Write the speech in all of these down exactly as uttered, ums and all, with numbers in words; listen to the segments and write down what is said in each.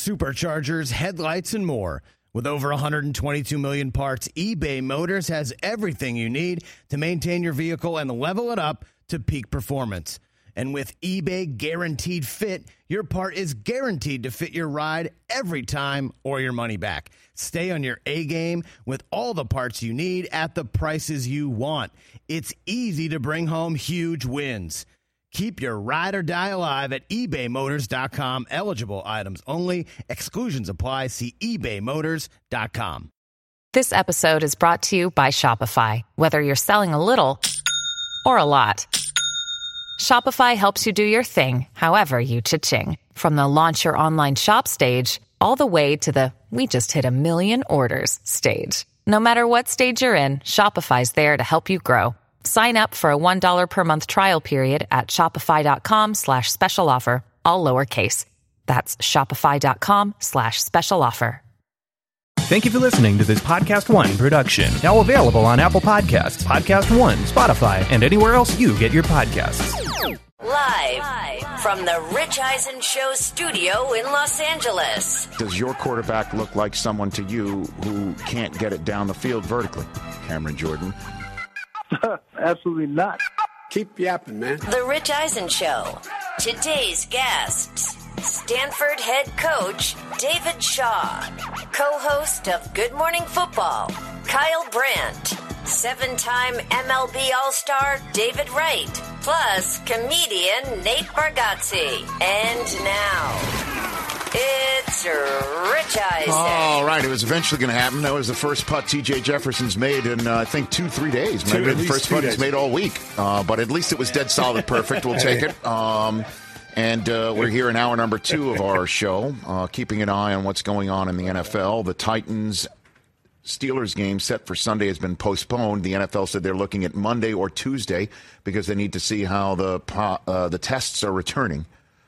superchargers, headlights, and more. With over one hundred twenty-two million parts, eBay Motors has everything you need to maintain your vehicle and level it up to peak performance. And with eBay Guaranteed Fit, your part is guaranteed to fit your ride every time or your money back. Stay on your A-game with all the parts you need at the prices you want. It's easy to bring home huge wins. Keep your ride or die alive at ebay motors dot com. Eligible items only. Exclusions apply. See ebay motors dot com. This episode is brought to you by Shopify. Whether you're selling a little or a lot, Shopify helps you do your thing, however you cha-ching. From the launch your online shop stage, all the way to the we just hit a million orders stage. No matter what stage you're in, Shopify's there to help you grow. Sign up for a one dollar per month trial period at shopify.com slash special offer, all lowercase. That's shopify.com slash special offer. Thank you for listening to this Podcast One production. Now available on Apple Podcasts, Podcast One, Spotify, and anywhere else you get your podcasts. Live, Live from the Rich Eisen Show studio in Los Angeles. Does your quarterback look like someone to you who can't get it down the field vertically? Cameron Jordan. Absolutely not. Keep yapping, man. The Rich Eisen Show. Today's guests: Stanford head coach David Shaw, co-host of Good Morning Football, Kyle Brandt, seven-time M L B All-Star David Wright, plus comedian Nate Bargatze. And now, it's Rich Eisen. All right, it was eventually going to happen. That was the first putt T J Jefferson's made in, uh, I think, two, three days. Maybe Two, the first putt he's made all week. Uh, but at least it was dead solid perfect. We'll take it. Um, and uh, we're here in hour number two of our show, uh, keeping an eye on what's going on in the N F L. The Titans Steelers game set for Sunday has been postponed. The N F L said they're looking at Monday or Tuesday because they need to see how the uh, the tests are returning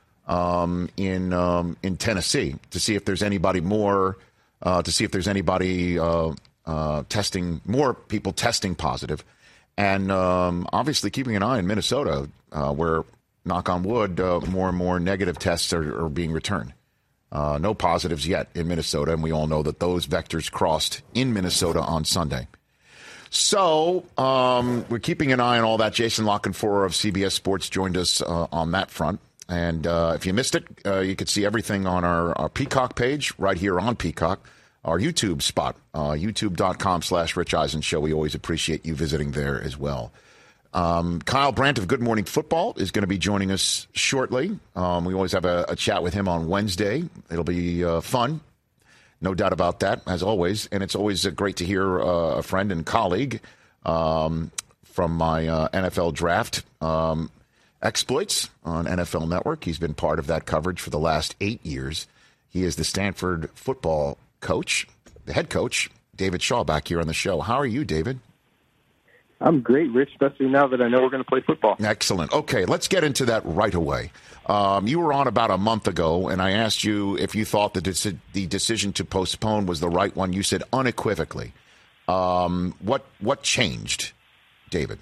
um, in um, in Tennessee to see if there's anybody more uh, to see if there's anybody uh, uh, testing more people testing positive, and um, obviously keeping an eye on Minnesota uh, where, knock on wood, uh, more and more negative tests are, are being returned. Uh, no positives yet in Minnesota, and we all know that those vectors crossed in Minnesota on Sunday. So um, we're keeping an eye on all that. Jason Lockenforer of C B S Sports joined us uh, on that front. And uh, if you missed it, uh, you could see everything on our, our Peacock page right here on Peacock, our YouTube spot, uh, youtube.com slash Rich Eisen Show. We always appreciate you visiting there as well. Um, Kyle Brandt of Good Morning Football is going to be joining us shortly. Um, we always have a, a chat with him on Wednesday. It'll be uh, fun, no doubt about that, as always. And it's always uh, great to hear uh, a friend and colleague um, from my uh, N F L draft um, exploits on N F L Network. He's been part of that coverage for the last eight years. He is the Stanford football coach, the head coach, David Shaw, back here on the show. How are you, David? I'm great, Rich, especially now that I know we're going to play football. Excellent. Okay, let's get into that right away. Um, you were on about a month ago, and I asked you if you thought the, deci- the decision to postpone was the right one. You said unequivocally. Um, what what changed, David?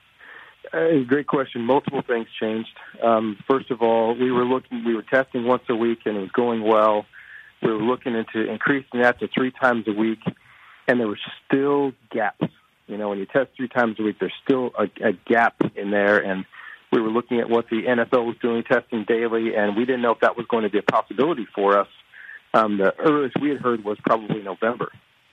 Uh, great question. Multiple things changed. Um, first of all, we were looking, we were testing once a week, and it was going well. We were looking into increasing that to three times a week, and there were still gaps. You know, when you test three times a week, there's still a, a gap in there, and we were looking at what the N F L was doing, testing daily, and we didn't know if that was going to be a possibility for us. Um, the earliest we had heard was probably November.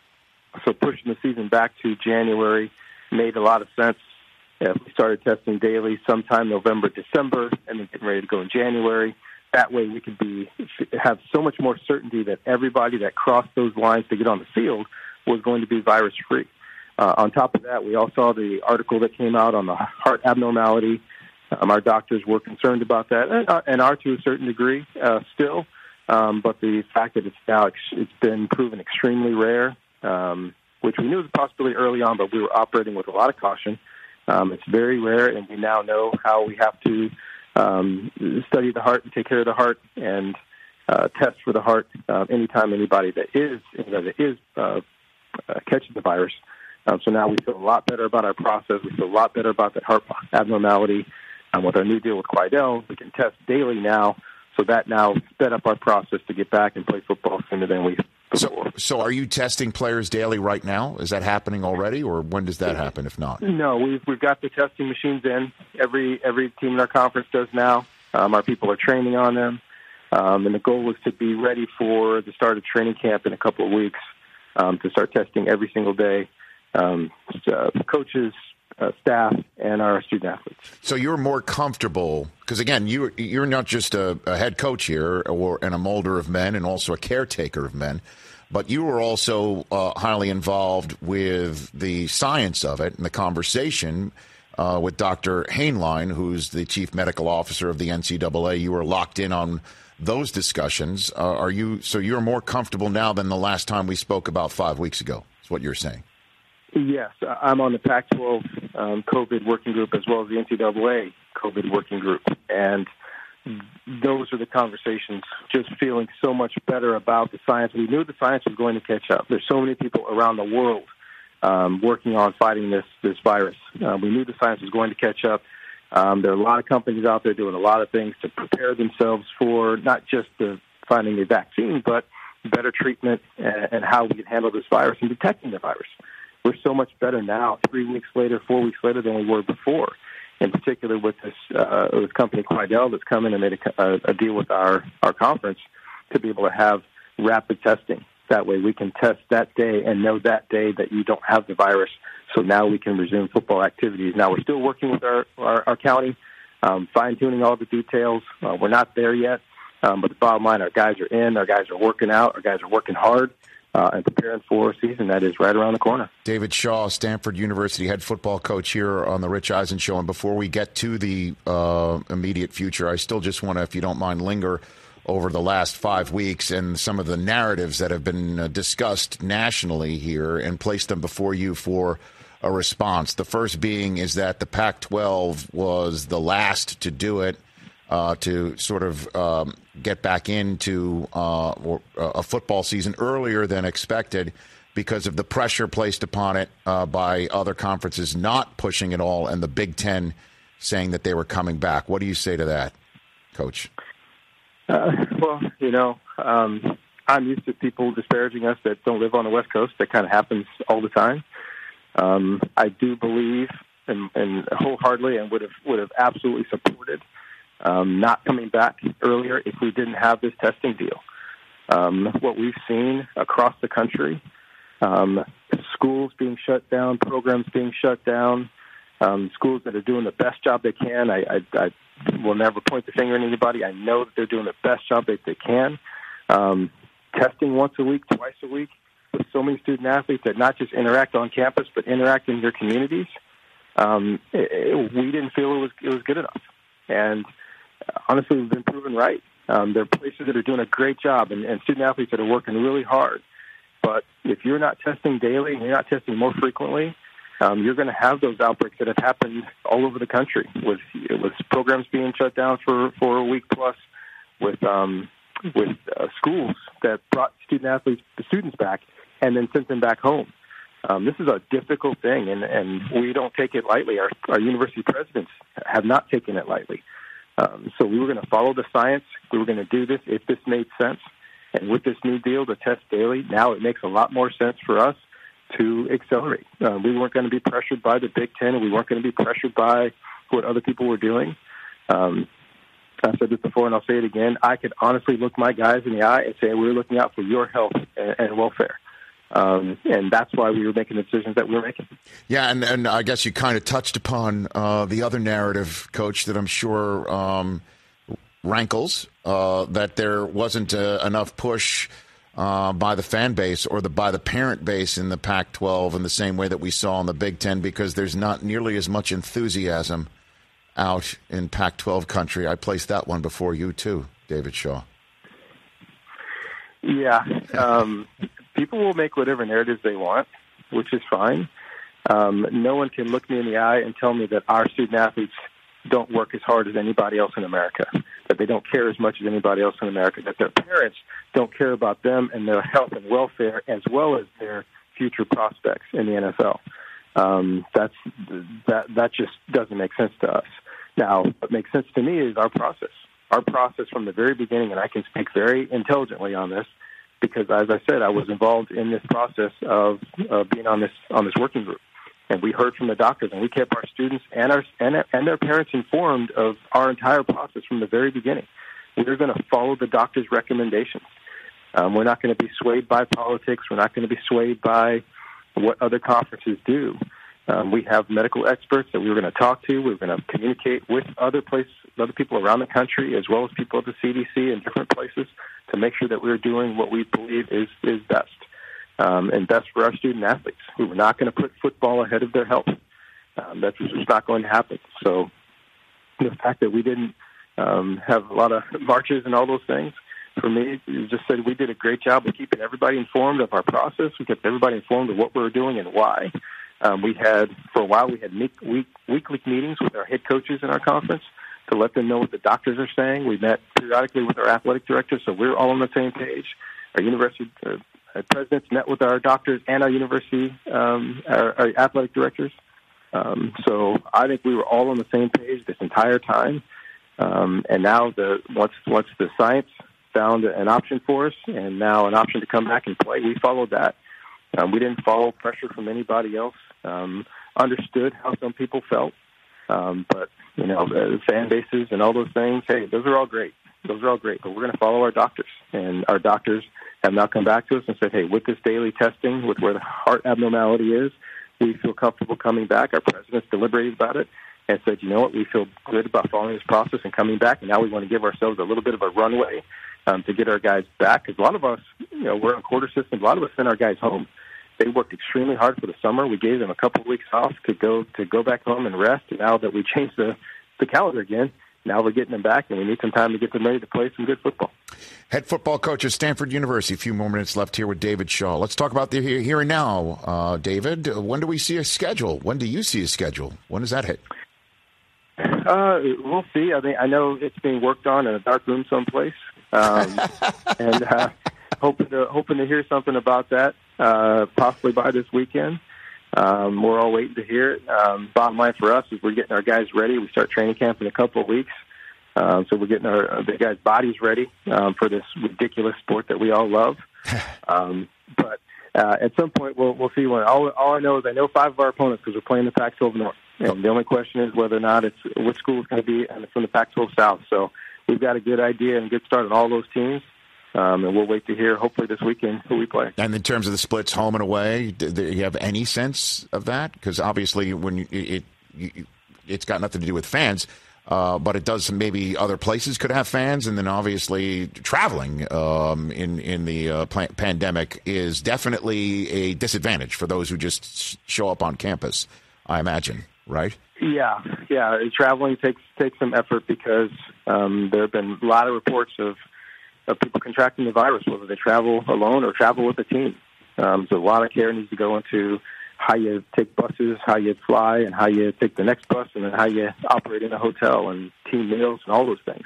So pushing the season back to January made a lot of sense. Yeah, we started testing daily sometime November, December, and then getting ready to go in January. That way we could be have so much more certainty that everybody that crossed those lines to get on the field was going to be virus-free. Uh, on top of that, we all saw the article that came out on the heart abnormality. Um, our doctors were concerned about that, and, uh, and are to a certain degree uh, still. Um, but the fact that it's now ex- it's been proven extremely rare, um, which we knew was a possibility early on, but we were operating with a lot of caution. Um, it's very rare, and we now know how we have to um, study the heart and take care of the heart and uh, test for the heart uh, anytime anybody that is you know, that is uh, uh, catching the virus. Um, so now we feel a lot better about our process. We feel a lot better about that heart abnormality. Um, with our new deal with Quidel, we can test daily now. So that now sped up our process to get back and play football sooner than we before. So, so are you testing players daily right now? Is that happening already, or when does that happen, if not? No, we've, we've got the testing machines in. Every, every team in our conference does now. Um, our people are training on them. Um, and the goal is to be ready for the start of training camp in a couple of weeks um, to start testing every single day. Um, uh, coaches, uh, staff, and our student athletes. So you're more comfortable, because again, you, you're not just a, a head coach here or and a molder of men and also a caretaker of men, but you were also uh, highly involved with the science of it and the conversation uh, with Doctor Hainline, who's the chief medical officer of the N C double A. You were locked in on those discussions. Uh, are you so you're more comfortable now than the last time we spoke about five weeks ago, is what you're saying? Yes, I'm on the Pac twelve um, COVID working group as well as the N C double A COVID working group. And those are the conversations, just feeling so much better about the science. We knew the science was going to catch up. There's so many people around the world um, working on fighting this, this virus. Uh, we knew the science was going to catch up. Um, there are a lot of companies out there doing a lot of things to prepare themselves for not just the finding a vaccine, but better treatment and, and how we can handle this virus and detecting the virus. We're so much better now, three weeks later, four weeks later, than we were before. In particular, with this uh, this company Quidel that's come in and made a, a, a deal with our, our conference to be able to have rapid testing. That way, we can test that day and know that day that you don't have the virus. So now we can resume football activities. Now we're still working with our our, our county, um, fine tuning all the details. Uh, we're not there yet, um, but the bottom line, our guys are in, our guys are working out, our guys are working hard. Uh, and preparing for a season that is right around the corner. David Shaw, Stanford University head football coach here on the Rich Eisen Show. And before we get to the uh, immediate future, I still just want to, if you don't mind, linger over the last five weeks and some of the narratives that have been uh, discussed nationally here and place them before you for a response. The first being is that the Pac twelve was the last to do it. Uh, to sort of um, get back into uh, or, uh, a football season earlier than expected because of the pressure placed upon it uh, by other conferences not pushing it all and the Big Ten saying that they were coming back. What do you say to that, Coach? Uh, well, you know, um, I'm used to people disparaging us that don't live on the West Coast. That kind of happens all the time. Um, I do believe and, and wholeheartedly and would have would have absolutely supported Um, not coming back earlier if we didn't have this testing deal. Um, what we've seen across the country, um, schools being shut down, programs being shut down, um, schools that are doing the best job they can. I, I, I will never point the finger at anybody. I know that they're doing the best job that they can. Um, testing once a week, twice a week, with so many student athletes that not just interact on campus but interact in their communities. Um, it, it, we didn't feel it was it was good enough, and honestly, we've been proven right. Um, there are places that are doing a great job and, and student athletes that are working really hard. But if you're not testing daily and you're not testing more frequently, um, you're going to have those outbreaks that have happened all over the country with with programs being shut down for, for a week plus, with um, with uh, schools that brought student athletes, the students back, and then sent them back home. Um, this is a difficult thing, and, and we don't take it lightly. Our, our university presidents have not taken it lightly. Um, so we were going to follow the science. We were going to do this if this made sense. And with this new deal to test daily, now it makes a lot more sense for us to accelerate. Uh, we weren't going to be pressured by the Big Ten, and we weren't going to be pressured by what other people were doing. Um, I've said this before, and I'll say it again. I could honestly look my guys in the eye and say, we're looking out for your health and, and welfare. Um, and that's why we were making the decisions that we were making. Yeah, and, and I guess you kind of touched upon uh, the other narrative, Coach, that I'm sure um, rankles, uh, that there wasn't uh, enough push uh, by the fan base or the by the parent base in the Pac twelve in the same way that we saw in the Big Ten, because there's not nearly as much enthusiasm out in Pac twelve country. I placed that one before you, too, David Shaw. Yeah. Um, people will make whatever narratives they want, which is fine. Um, no one can look me in the eye and tell me that our student athletes don't work as hard as anybody else in America, that they don't care as much as anybody else in America, that their parents don't care about them and their health and welfare as well as their future prospects in the N F L. Um, that's that that just doesn't make sense to us. Now, what makes sense to me is our process. our process from the very beginning, and I can speak very intelligently on this because, as I said, I was involved in this process of uh, being on this on this working group. And we heard from the doctors, and we kept our students and our and, and their parents informed of our entire process from the very beginning. We're going to follow the doctor's recommendations. Um, we're not going to be swayed by politics. We're not going to be swayed by what other conferences do. Um, we have medical experts that we were going to talk to. We were going to communicate with other places, other people around the country, as well as people at the C D C in different places, to make sure that we're doing what we believe is is best. Um, and best for our student athletes. We were not going to put football ahead of their health. Um, that's just not going to happen. So the fact that we didn't um, have a lot of marches and all those things, for me, you just said we did a great job of keeping everybody informed of our process. We kept everybody informed of what we were doing and why. Um, we had, for a while, we had week, week, weekly meetings with our head coaches in our conference to let them know what the doctors are saying. We met periodically with our athletic directors, so we're all on the same page. Our university uh, Our presidents met with our doctors and our university, um, our, our athletic directors. Um, so I think we were all on the same page this entire time. Um, and now, the once once the science found an option for us, and now an option to come back and play, we followed that. Um, we didn't follow pressure from anybody else. Um, understood how some people felt, um, but you know, the fan bases and all those things. Hey, those are all great. Those are all great, but we're going to follow our doctors, and our doctors have now come back to us and said, hey, with this daily testing, with where the heart abnormality is, we feel comfortable coming back. Our president's deliberated about it and said, you know what, we feel good about following this process and coming back, and now we want to give ourselves a little bit of a runway um, to get our guys back. Because a lot of us, you know, we're on quarter systems. A lot of us send our guys home. They worked extremely hard for the summer. We gave them a couple of weeks off to go to go back home and rest. And now that we changed the, the calendar again, now we're getting them back, and we need some time to get them ready to play some good football. Head football coach at Stanford University. A few more minutes left here with David Shaw. Let's talk about the here, here and now. Uh, David, when do we see a schedule? When do you see a schedule? When does that hit? Uh, we'll see. I mean, I know it's being worked on in a dark room someplace, um, and uh, hoping to hoping to hear something about that uh, possibly by this weekend. Um, we're all waiting to hear it. Um, bottom line for us is we're getting our guys ready. We start training camp in a couple of weeks. Um, so we're getting our the guys' bodies ready um, for this ridiculous sport that we all love. Um, but uh, at some point, we'll we'll see. When all, all I know is I know five of our opponents because we're playing the Pac twelve North. And the only question is whether or not it's which school it's going to be, and it's from the Pac twelve South. So we've got a good idea and a good start on all those teams. Um, and we'll wait to hear, hopefully, this weekend who we play. And in terms of the splits, home and away, do, do you have any sense of that? Because obviously, when you, it, it it's got nothing to do with fans, uh, but it does. Maybe other places could have fans, and then obviously traveling um, in in the uh, pandemic is definitely a disadvantage for those who just show up on campus. I imagine, right? Yeah, yeah. Traveling takes takes some effort because um, there have been a lot of reports of. of people contracting the virus, whether they travel alone or travel with a team. Um, so a lot of care needs to go into how you take buses, how you fly, and how you take the next bus, and then how you operate in a hotel and team meals and all those things.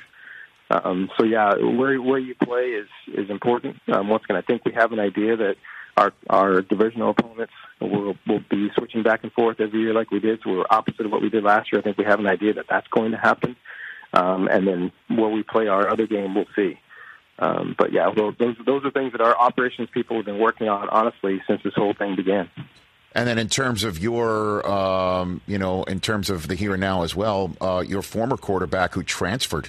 Um, so, yeah, where where you play is, is important. Um, once again, I think we have an idea that our our divisional opponents will, will be switching back and forth every year like we did, so we're opposite of what we did last year. I think we have an idea that that's going to happen. Um, and then where we play our other game, we'll see. Um, but, yeah, those those are things that our operations people have been working on, honestly, since this whole thing began. And then in terms of your, um, you know, in terms of the here and now as well, uh, your former quarterback who transferred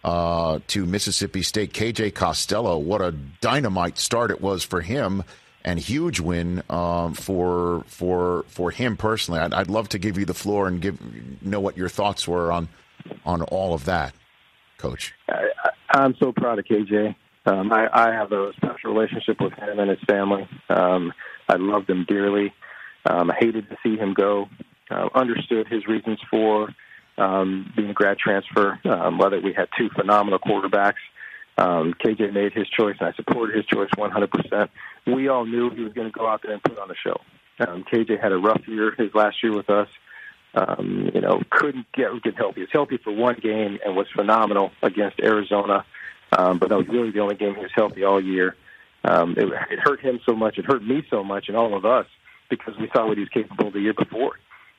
uh, to Mississippi State, K J Costello, what a dynamite start it was for him and huge win um, for for for him personally. I'd, I'd love to give you the floor and give know what your thoughts were on on all of that, Coach. I, I'm so proud of K J. Um, I, I have a special relationship with him and his family. Um, I loved him dearly. Um, I hated to see him go. Uh, understood his reasons for um, being a grad transfer, um, whether we had two phenomenal quarterbacks. Um, K J made his choice, and I supported his choice one hundred percent. We all knew he was going to go out there and put on a show. Um, K J had a rough year his last year with us. Um, you know, couldn't get, get healthy. He was healthy for one game and was phenomenal against Arizona. Um, but that was really the only game he was healthy all year. Um, it, it hurt him so much. It hurt me so much and all of us because we saw what he was capable of the year before.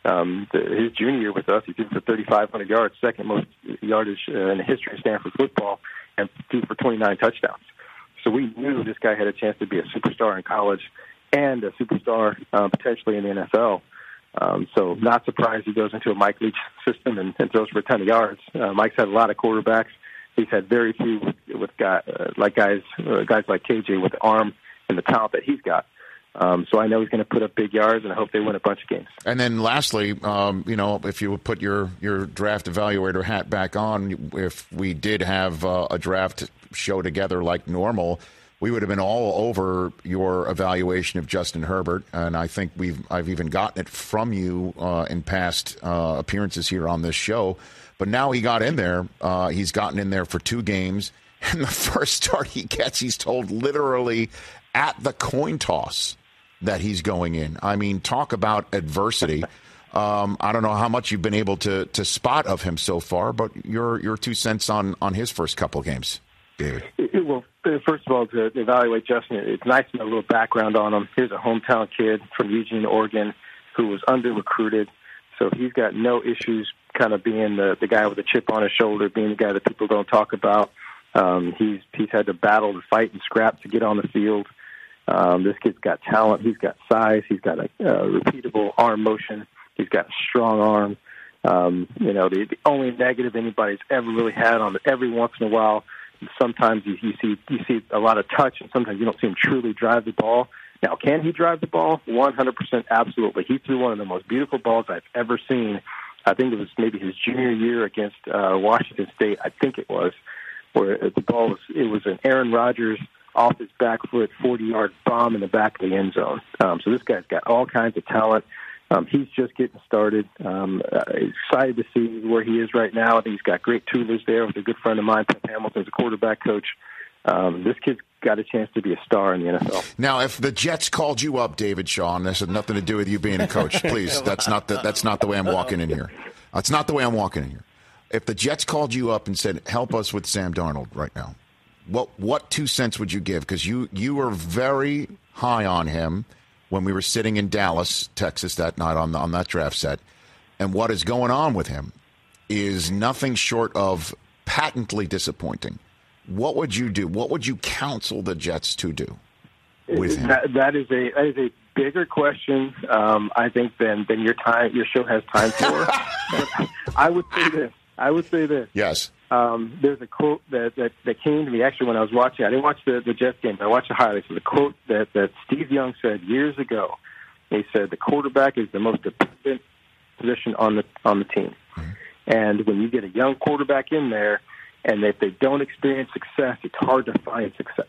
Um, the, his junior year with us, he threw for thirty-five hundred yards, second most yardage uh, in the history of Stanford football, and threw for twenty-nine touchdowns. So we knew this guy had a chance to be a superstar in college and a superstar uh, potentially in the N F L. Um, so not surprised he goes into a Mike Leach system and, and throws for a ton of yards. Uh, Mike's had a lot of quarterbacks. He's had very few with, with guy, uh, like guys uh, guys like K J with the arm and the talent that he's got. Um, so I know he's going to put up big yards, and I hope they win a bunch of games. And then lastly, um, you know, if you would put your, your draft evaluator hat back on, if we did have uh, a draft show together like normal, we would have been all over your evaluation of Justin Herbert. And I think we've I've even gotten it from you uh, in past uh, appearances here on this show. But now he got in there. Uh, he's gotten in there for two games. And the first start he gets, he's told literally at the coin toss that he's going in. I mean, talk about adversity. Um, I don't know how much you've been able to to spot of him so far, but your your two cents on, on his first couple of games, David. Well, first of all, to evaluate Justin, it's nice to know a little background on him. Here's a hometown kid from Eugene, Oregon, who was under-recruited, so he's got no issues kind of being the, the guy with a chip on his shoulder, being the guy that people don't talk about. Um, he's he's had to battle, to fight, and scrap to get on the field. Um, this kid's got talent. He's got size. He's got a uh, repeatable arm motion. He's got a strong arm. Um, you know, the, the only negative anybody's ever really had on it, every once in a while, sometimes you, you see you see a lot of touch, and sometimes you don't see him truly drive the ball. Now, can he drive the ball? one hundred percent absolutely. He threw one of the most beautiful balls I've ever seen. I think it was maybe his junior year against uh, Washington State, I think it was, where the ball was, it was an Aaron Rodgers off his back foot, forty-yard bomb in the back of the end zone. Um, so this guy's got all kinds of talent. Um, he's just getting started. Um, uh, excited to see where he is right now. I think he's got great tutors there with a good friend of mine, Pep Hamilton's a quarterback coach. Um, this kid's got a chance to be a star in the N F L. Now, if the Jets called you up, David Shaw, and this has nothing to do with you being a coach, please, that's not the, that's not the way I'm walking in here. That's not the way I'm walking in here. If the Jets called you up and said, help us with Sam Darnold right now, what what two cents would you give? Because you, you were very high on him when we were sitting in Dallas, Texas that night on, the, on that draft set. And what is going on with him is nothing short of patently disappointing. What would you do? What would you counsel the Jets to do with him? That, that is a that is a bigger question, um, I think, than than your time your show has time for. I would say this. I would say this. Yes. Um, there's a quote that, that, that came to me actually when I was watching. I didn't watch the, the Jets game, but I watched the highlights. It was a quote that, that Steve Young said years ago. He said the quarterback is the most dependent position on the on the team. Mm-hmm. And when you get a young quarterback in there, and if they don't experience success, it's hard to find success.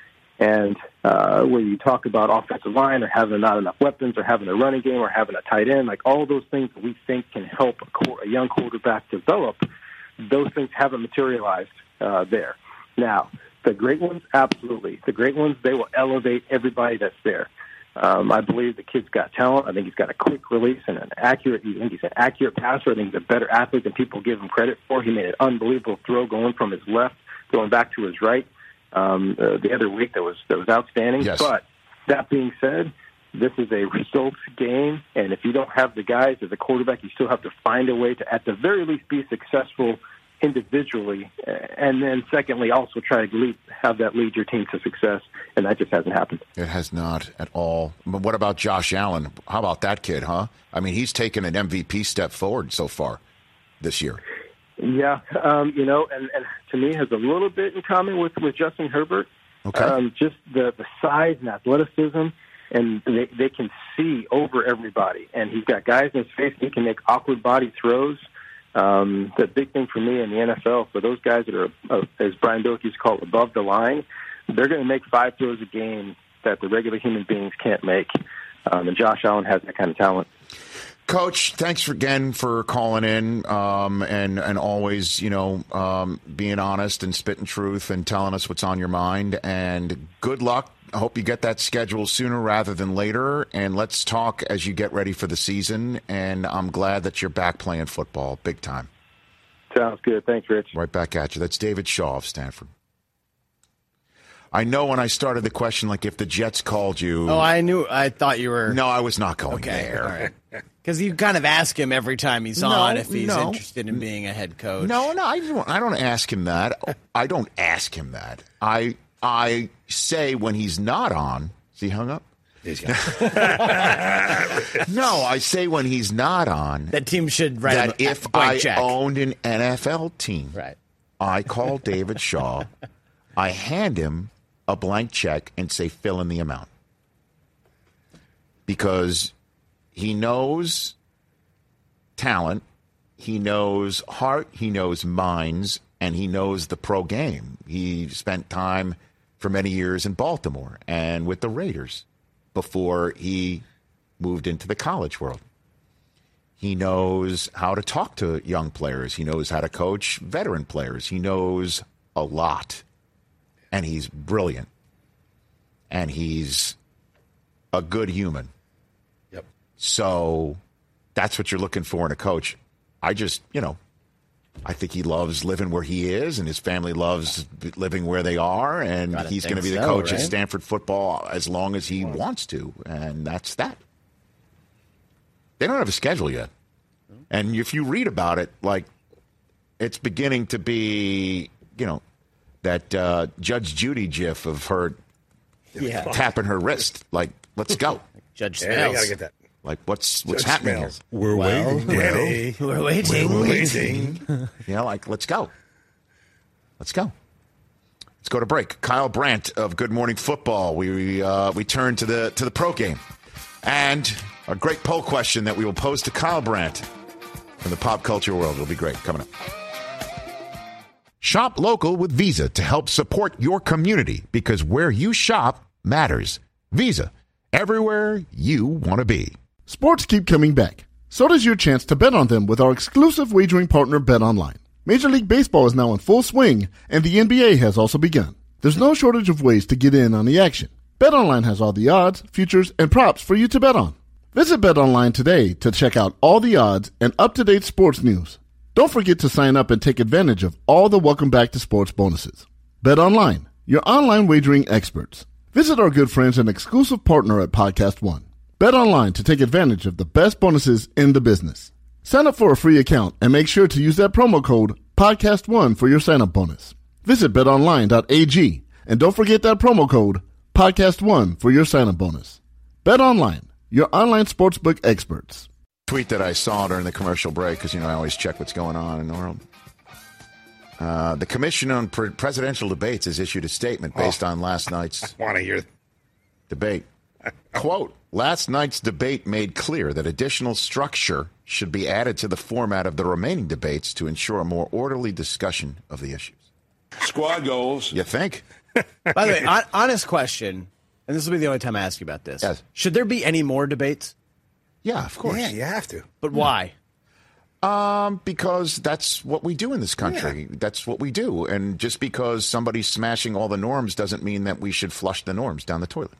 And uh, when you talk about offensive line or having not enough weapons or having a running game or having a tight end, like all those things that we think can help a, qu- a young quarterback develop, those things haven't materialized uh, there. Now, the great ones, absolutely. The great ones, they will elevate everybody that's there. Um, I believe the kid's got talent. I think he's got a quick release and an accurate. I think he's an accurate passer. I think he's a better athlete than people give him credit for. He made an unbelievable throw going from his left, going back to his right um, uh, the other week. That was that was outstanding. Yes. But that being said, this is a results game, and if you don't have the guys as a quarterback, you still have to find a way to, at the very least, be successful individually, and then secondly, also try to lead, have that lead your team to success, and that just hasn't happened. It has not at all. But what about Josh Allen? How about that kid, huh? I mean, he's taken an M V P step forward so far this year. Yeah, um, you know, and, and to me has a little bit in common with, with Justin Herbert. Okay. Um, just the, the size and athleticism, and they, they can see over everybody. And he's got guys in his face, he can make awkward body throws. Um, the big thing for me in the N F L, for those guys that are, uh, as Brian Billick used to call it, above the line, they're going to make five throws a game that the regular human beings can't make. Um, and Josh Allen has that kind of talent. Coach, thanks for, again for calling in um, and and always, you know, um, being honest and spitting truth and telling us what's on your mind. And good luck. I hope you get that schedule sooner rather than later. And let's talk as you get ready for the season. And I'm glad that you're back playing football big time. Sounds good. Thanks, Rich. Right back at you. That's David Shaw of Stanford. I know when I started the question, like if the Jets called you. Oh, I knew. I thought you were. No, I was not going okay, there. All right. Because you kind of ask him every time he's No, on if he's no. interested in being a head coach. No, no, I don't. I don't ask him that. I don't ask him that. I I say when he's not on. Is he hung up? He's got No, I say when he's not on. That team should write that him a if blank I check. owned an N F L team, Right. I call David Shaw, I hand him a blank check and say fill in the amount. Because he knows talent, he knows heart, he knows minds, and he knows the pro game. He spent time for many years in Baltimore and with the Raiders before he moved into the college world. He knows how to talk to young players. He knows how to coach veteran players. He knows a lot. And he's brilliant. And he's a good human. Yep. So that's what you're looking for in a coach. I just, you know, I think he loves living where he is, and his family loves living where they are, and Gotta he's going to think be the so, coach right? at Stanford football as long as he wants to, and that's that. They don't have a schedule yet. And if you read about it, like, it's beginning to be, you know, that uh, Judge Judy gif of her Yeah. tapping her wrist. Like, let's go. Judge Yeah, I Smells. gotta get that. Like, what's what's Judge happening Smells. here? We're Well, waiting. Ready. We're waiting. We're waiting. You know, like, let's go. Let's go. Let's go to break. Kyle Brandt of Good Morning Football. We uh, we turn to the to the pro game, and a great poll question that we will pose to Kyle Brandt from the pop culture world. It'll be great. Coming up. Shop local with Visa to help support your community, because where you shop matters. Visa, everywhere you want to be. Sports keep coming back. So does your chance to bet on them with our exclusive wagering partner, BetOnline. Major League Baseball is now in full swing, and the N B A has also begun. There's no shortage of ways to get in on the action. BetOnline has all the odds, futures, and props for you to bet on. Visit BetOnline today to check out all the odds and up-to-date sports news. Don't forget to sign up and take advantage of all the Welcome Back to Sports bonuses. BetOnline, your online wagering experts. Visit our good friends and exclusive partner at Podcast One. BetOnline to take advantage of the best bonuses in the business. Sign up for a free account and make sure to use that promo code podcast one for your sign-up bonus. Visit bet online dot a g and don't forget that promo code podcast one for your sign-up bonus. BetOnline, your online sportsbook experts. Tweet that I saw during the commercial break, because, you know, I always check what's going on in the world. Uh, the Commission on Pre- Presidential Debates has issued a statement based Oh. on last night's Want to hear? debate. Quote, last night's debate made clear that additional structure should be added to the format of the remaining debates to ensure a more orderly discussion of the issues. Squad goals. You think? By the way, on, honest question, and this will be the only time I ask you about this. Yes. Should there be any more debates? Yeah, of course. Yeah, you have to. But why? Um, because that's what we do in this country. Yeah. That's what we do. And just because somebody's smashing all the norms doesn't mean that we should flush the norms down the toilet.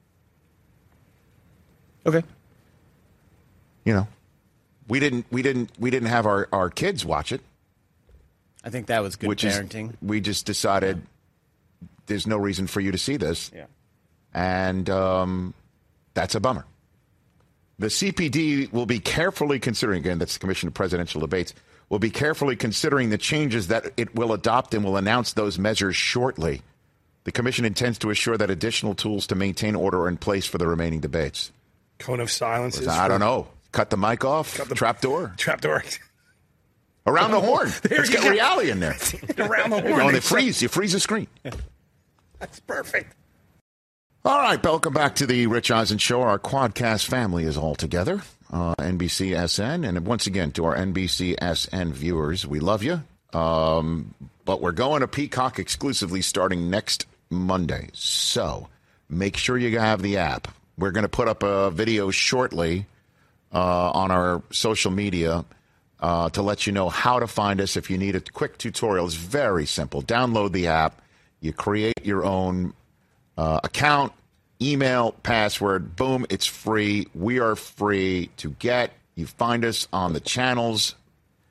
Okay. You know, we didn't, we didn't, we didn't have our, our kids watch it. I think that was good which parenting. Is, we just decided there's no reason for you to see this. Yeah. And um, that's a bummer. The C P D will be carefully considering, again, that's the Commission of Presidential Debates, will be carefully considering the changes that it will adopt and will announce those measures shortly. The Commission intends to assure that additional tools to maintain order are in place for the remaining debates. Cone of silence is. I don't know. Cut the mic off. Cut the trap door. Trap door. Around the horn. There Let's you get go. reality in there. Around the You know, horn. and they freeze. You freeze the screen. That's perfect. All right, welcome back to the Rich Eisen Show. Our Quadcast family is all together. Uh, N B C S N. And once again, to our N B C S N viewers, we love you. Um, but we're going to Peacock exclusively starting next Monday. So make sure you have the app. We're going to put up a video shortly uh, on our social media uh, to let you know how to find us. If you need a quick tutorial, it's very simple. Download the app. You create your own uh, account, email, password. Boom, it's free. We are free to get. You find us on the channels.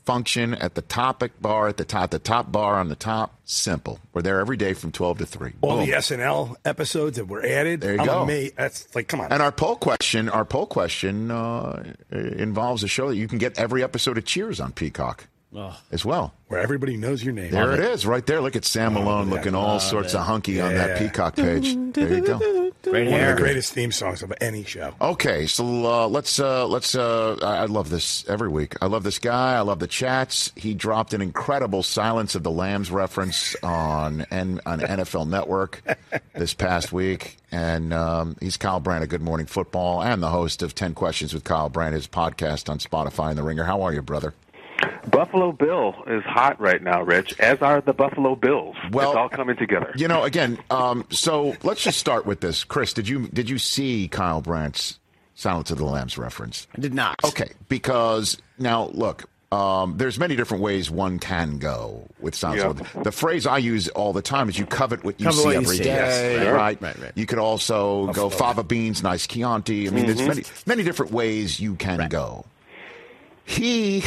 function at the topic bar, at the top, the top bar on the top. Simple. We're there every day from twelve to three. All Boom. the S N L episodes that were added. There you I'm go. amazed. That's like, come on. And our poll question, our poll question uh, involves a show that you can get every episode of Cheers on Peacock oh. as well. Where everybody knows your name. There it is, right there. Look at Sam Malone oh, looking all sorts it. of hunky yeah. on that Peacock page. There you go. Great One hair. of the greatest theme songs of any show. Okay, so uh, let's uh, let's. Uh, I love this every week. I love this guy. I love the chats. He dropped an incredible Silence of the Lambs reference on N- on N F L Network this past week, and um, he's Kyle Brandt of Good Morning Football and the host of ten Questions with Kyle Brandt, his podcast on Spotify and The Ringer. How are you, brother? Buffalo Bill is hot right now, Rich, as are the Buffalo Bills. Well, it's all coming together. You know, again, um, so let's just start with this. Chris, did you did you see Kyle Brandt's Silence of the Lambs reference? I did not. Okay, because now, look, um, there's many different ways one can go with Silence Yep. of the Lambs. The phrase I use all the time is you covet what you Covet see what you every see, day, yes. right? Right, right. You could also go fava beans, nice Chianti. I mean, Mm-hmm. there's many, many different ways you can right. go. He,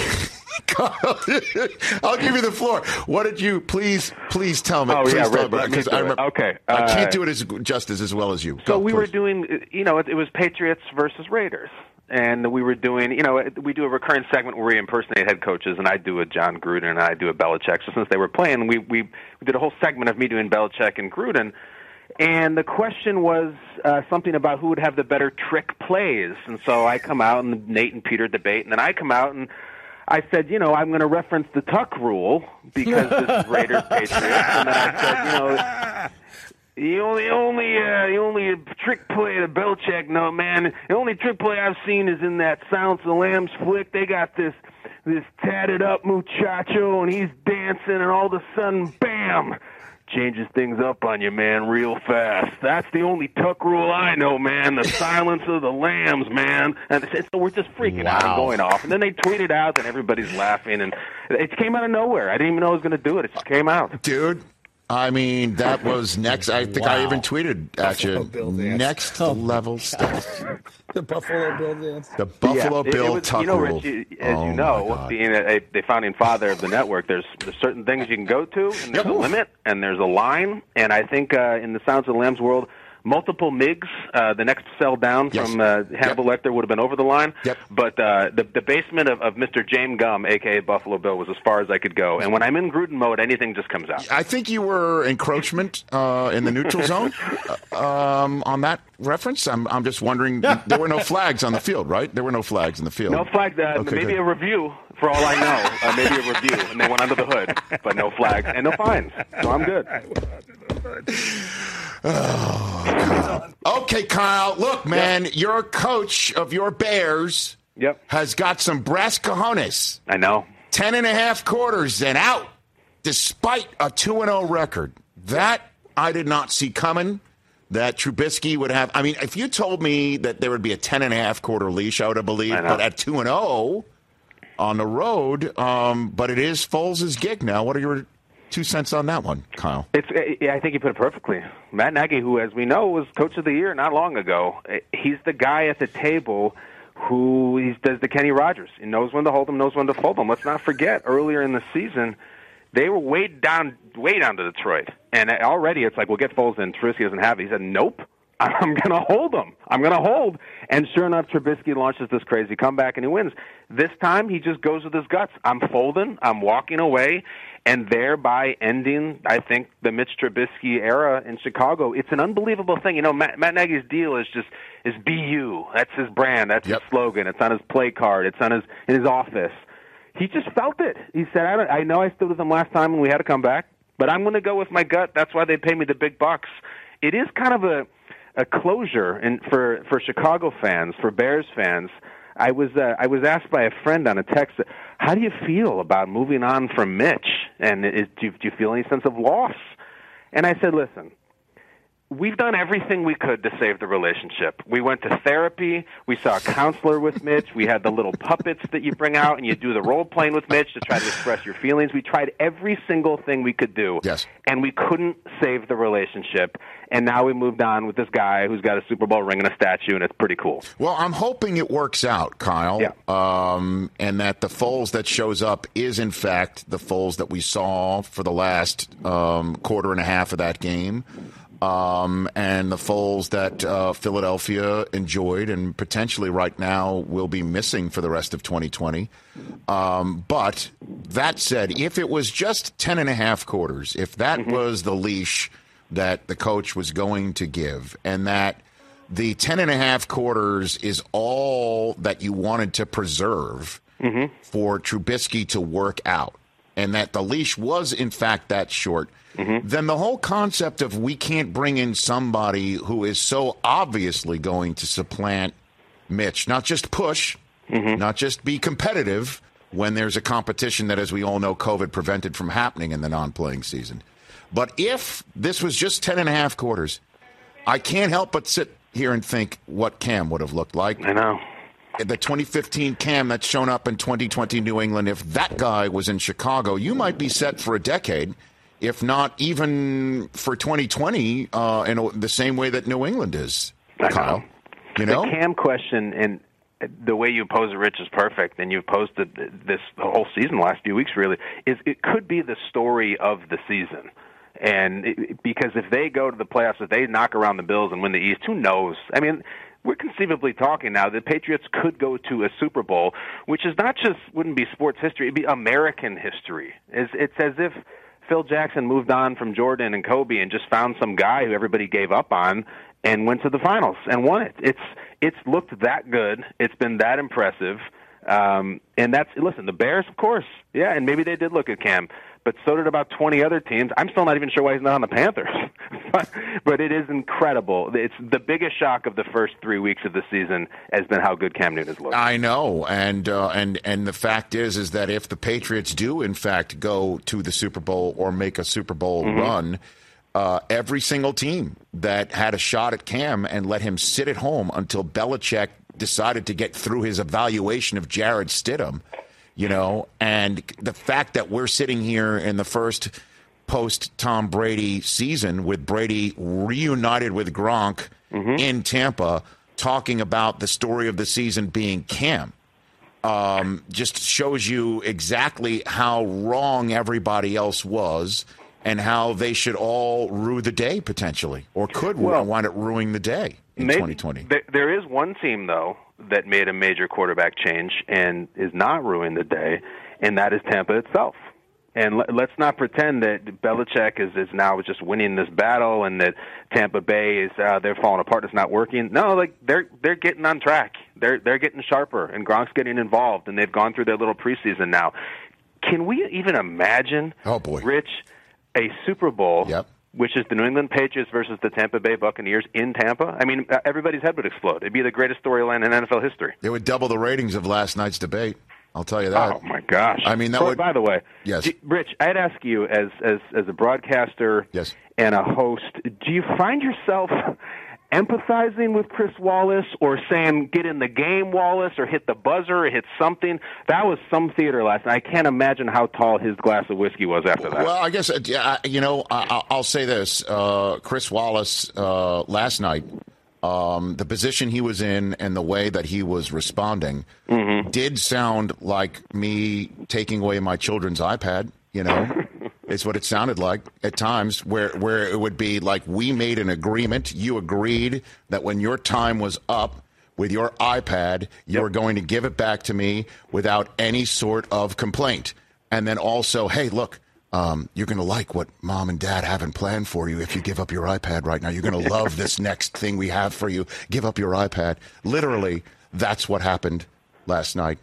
I'll give you the floor. What did you, please, please tell me. Oh, please yeah, tell Rich, me, let me 'cause do I it. remember, Okay. I can't Uh, do it as justice as well as you. So Go, we please. were doing, you know, it, it was Patriots versus Raiders. And we were doing, you know, we do a recurring segment where we impersonate head coaches, and I do a John Gruden and I do a Belichick. So since they were playing, we, we, we did a whole segment of me doing Belichick and Gruden. And the question was uh, something about who would have the better trick plays. And so I come out, and Nate and Peter debate, and then I come out, and I said, you know, I'm going to reference the Tuck rule because this is Raiders Patriots. And then I said, you know, the only only uh, the only trick play that Belichick, no man, the only trick play I've seen is in that Silence of the Lambs flick. They got this this tatted up muchacho, and he's dancing, and all of a sudden, bam, changes things up on you, man, real fast. That's the only Tuck rule I know, man. The Silence of the Lambs, man. And so we're just freaking wow. out and going off. And then they tweeted out, and everybody's laughing, and it came out of nowhere. I didn't even know I was going to do it. It just came out. Dude, I mean, that was next. I think wow. I even tweeted at you. Next oh, level stuff. The Buffalo Bill dance. The Buffalo yeah, Bill it, it was, Tuck you know, rule. Rich, as oh you know, being a, a, the founding father of the network, there's, there's certain things you can go to, and there's yep. a limit, and there's a line. And I think uh, in the Silence of the Lambs world, multiple MIGs, uh, the next cell down yes. from uh, Hannibal yep. Lecter would have been over the line. Yep. But uh, the, the basement of, of Mister James Gum, a k a. Buffalo Bill, was as far as I could go. And when I'm in Gruden mode, anything just comes out. I think you were encroachment uh, in the neutral zone uh, um, on that reference. I'm, I'm just wondering, there were no flags on the field, right? There were no flags in the field. No flags. Uh, okay, maybe good. a review, for all I know. Uh, maybe a review. And they went under the hood. But no flags and no fines. So I'm good. Oh, okay, Kyle. Look, man, yep. your coach of your Bears yep. has got some brass cojones. I know. Ten and a half quarters and out, despite a two and oh record. That I did not see coming, that Trubisky would have. I mean, if you told me that there would be a ten and a half quarter leash, I would have believed. But at two and oh on the road, um, but it is Foles' gig now. What are your two cents on that one, Kyle? It's. I think you put it perfectly. Matt Nagy, who, as we know, was Coach of the Year not long ago, he's the guy at the table who he does the Kenny Rogers. He knows when to hold him, knows when to fold him. Let's not forget, earlier in the season, they were way down, way down to Detroit, and already it's like, we'll get Foles in. Trubisky doesn't have it. He said, nope. I'm going to hold him. I'm going to hold. And sure enough, Trubisky launches this crazy comeback, and he wins. This time, he just goes with his guts. I'm folding. I'm walking away, and thereby ending, I think, the Mitch Trubisky era in Chicago. It's an unbelievable thing. You know, Matt, Matt Nagy's deal is just is be you. That's his brand. That's yep. his slogan. It's on his play card. It's on his in his office. He just felt it. He said, I, don't, I know I stood with him last time when we had a comeback, but I'm going to go with my gut. That's why they pay me the big bucks. It is kind of a a closure in, for for Chicago fans, for Bears fans. I was uh, I was asked by a friend on a text, how do you feel about moving on from Mitch? And is, do, you, do you feel any sense of loss? And I said, listen, we've done everything we could to save the relationship. We went to therapy. We saw a counselor with Mitch. We had the little puppets that you bring out, and you do the role-playing with Mitch to try to express your feelings. We tried every single thing we could do, yes. and we couldn't save the relationship. and now we moved on with this guy who's got a Super Bowl ring and a statue, and it's pretty cool. Well, I'm hoping it works out, Kyle, yeah. um, and that the Foles that shows up is, in fact, the Foles that we saw for the last um, quarter and a half of that game. Um, and the Foles that uh, Philadelphia enjoyed and potentially right now will be missing for the rest of twenty twenty. Um, but that said, if it was just ten and a half quarters, if that mm-hmm. was the leash that the coach was going to give, and that the ten and a half quarters is all that you wanted to preserve mm-hmm. for Trubisky to work out, and that the leash was, in fact, that short, mm-hmm. then the whole concept of we can't bring in somebody who is so obviously going to supplant Mitch, not just push, mm-hmm. not just be competitive when there's a competition that, as we all know, COVID prevented from happening in the non-playing season. But if this was just ten and a half quarters, I can't help but sit here and think what Cam would have looked like. I know. The twenty fifteen Cam that's shown up in twenty twenty New England, if that guy was in Chicago, you might be set for a decade, if not even for twenty twenty, uh, in the same way that New England is, I Kyle. Know. You know? The Cam question, and the way you pose it, Rich, is perfect, and you've posed it this whole season, the last few weeks, really, is it could be the story of the season. And it, because if they go to the playoffs, if they knock around the Bills and win the East, who knows? I mean, we're conceivably talking now. The Patriots could go to a Super Bowl, which is not just wouldn't be sports history; it'd be American history. It's, it's as if Phil Jackson moved on from Jordan and Kobe and just found some guy who everybody gave up on and went to the finals and won it. It's it's looked that good. It's been that impressive. Um, and that's listen. The Bears, of course, yeah, and maybe they did look at Cam. But so did about twenty other teams. I'm still not even sure why he's not on the Panthers. but, but it is incredible. It's the biggest shock of the first three weeks of the season has been how good Cam Newton has looked. I know, and uh, and and the fact is, is that if the Patriots do in fact go to the Super Bowl or make a Super Bowl mm-hmm. run, uh, every single team that had a shot at Cam and let him sit at home until Belichick decided to get through his evaluation of Jarrett Stidham. You know, and the fact that we're sitting here in the first post-Tom Brady season with Brady reunited with Gronk mm-hmm. in Tampa, talking about the story of the season being Cam, um, just shows you exactly how wrong everybody else was and how they should all rue the day potentially, or could well, wind up ruining the day in maybe, twenty twenty. There, there is one team, though, that made a major quarterback change and is not ruining the day, and that is Tampa itself. And let, let's not pretend that Belichick is, is now just winning this battle and that Tampa Bay is uh, they're falling apart. It's not working. No, like they're they're getting on track. They're they're getting sharper, and Gronk's getting involved, and they've gone through their little preseason now. Can we even imagine, oh boy, Rich, a Super Bowl? Yep. Which is the New England Patriots versus the Tampa Bay Buccaneers in Tampa. I mean, everybody's head would explode. It'd be the greatest storyline in N F L history. It would double the ratings of last night's debate. I'll tell you that. Oh, my gosh. I mean, that so, would... By the way, yes. do, Rich, I'd ask you as, as, as a broadcaster yes. and a host, do you find yourself empathizing with Chris Wallace or saying, get in the game, Wallace, or hit the buzzer or hit something? That was some theater last night. I can't imagine how tall his glass of whiskey was after that. Well, I guess, uh, you know, I, I'll say this. Uh, Chris Wallace uh, last night, um, the position he was in and the way that he was responding mm-hmm. did sound like me taking away my children's iPad, you know. It's what it sounded like at times, where where it would be like we made an agreement. You agreed that when your time was up with your iPad, you yep. were going to give it back to me without any sort of complaint. And then also, hey, look, um, you're going to like what mom and dad haven't planned for you if you give up your iPad right now. You're going to love this next thing we have for you. Give up your iPad. Literally, that's what happened last night.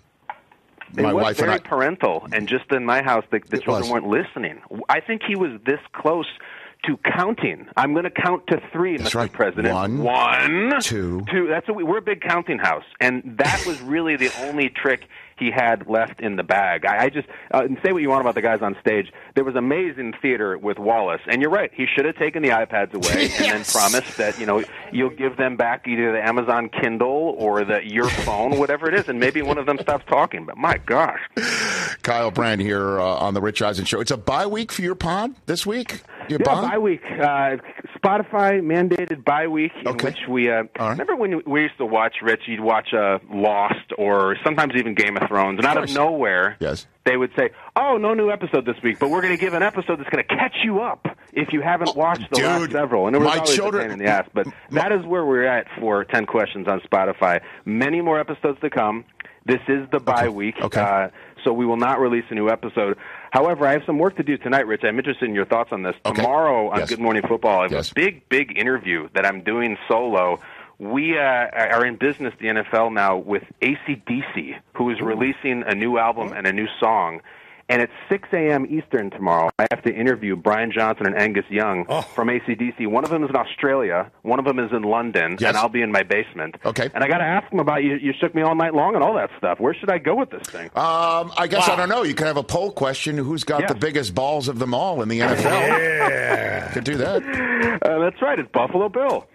It my was wife very and I, parental, and just in my house, the, the children was. weren't listening. I think he was this close to counting. I'm going to count to three, That's Mister right. President. One, One, two. two. That's what we, we're a big counting house, and that was really the only trick he had left in the bag. I, I just uh, and say what you want about the guys on stage. There was amazing theater with Wallace, and you're right. He should have taken the iPads away yes. and then promised that you know you'll give them back either the Amazon Kindle or the your phone, whatever it is, and maybe one of them stops talking. But my gosh, Kyle Brandt here uh, on the Rich Eisen Show. It's a bye week for your pod this week. Your yeah, bye? bye week. Uh, Spotify mandated bye week in Okay. which we uh, right. remember when we used to watch, Rich, you'd watch uh, Lost or sometimes even Game of Thrones, and out of course. nowhere Yes. they would say, oh, no new episode this week, but we're going to give an episode that's going to catch you up if you haven't watched the dude, last several. And it was my always children- a pain in the ass, but that is where we're at for ten questions on Spotify. Many more episodes to come. This is the bye Okay. week, Okay. uh, so we will not release a new episode. However, I have some work to do tonight, Rich. I'm interested in your thoughts on this. Okay. Tomorrow on Yes. Good Morning Football, I have Yes. a big, big interview that I'm doing solo. We uh, are in business, the N F L now, with A C D C, who is releasing a new album and a new song. And at six a.m. Eastern tomorrow, I have to interview Brian Johnson and Angus Young Oh. from A C D C. One of them is in Australia, one of them is in London, Yes. and I'll be in my basement. Okay. And I got to ask them about you. You shook me all night long and all that stuff. Where should I go with this thing? Um, I guess Wow. I don't know. You could have a poll question: who's got Yeah. the biggest balls of them all in the N F L? Yeah. Could do that. Uh, that's right. It's Buffalo Bill.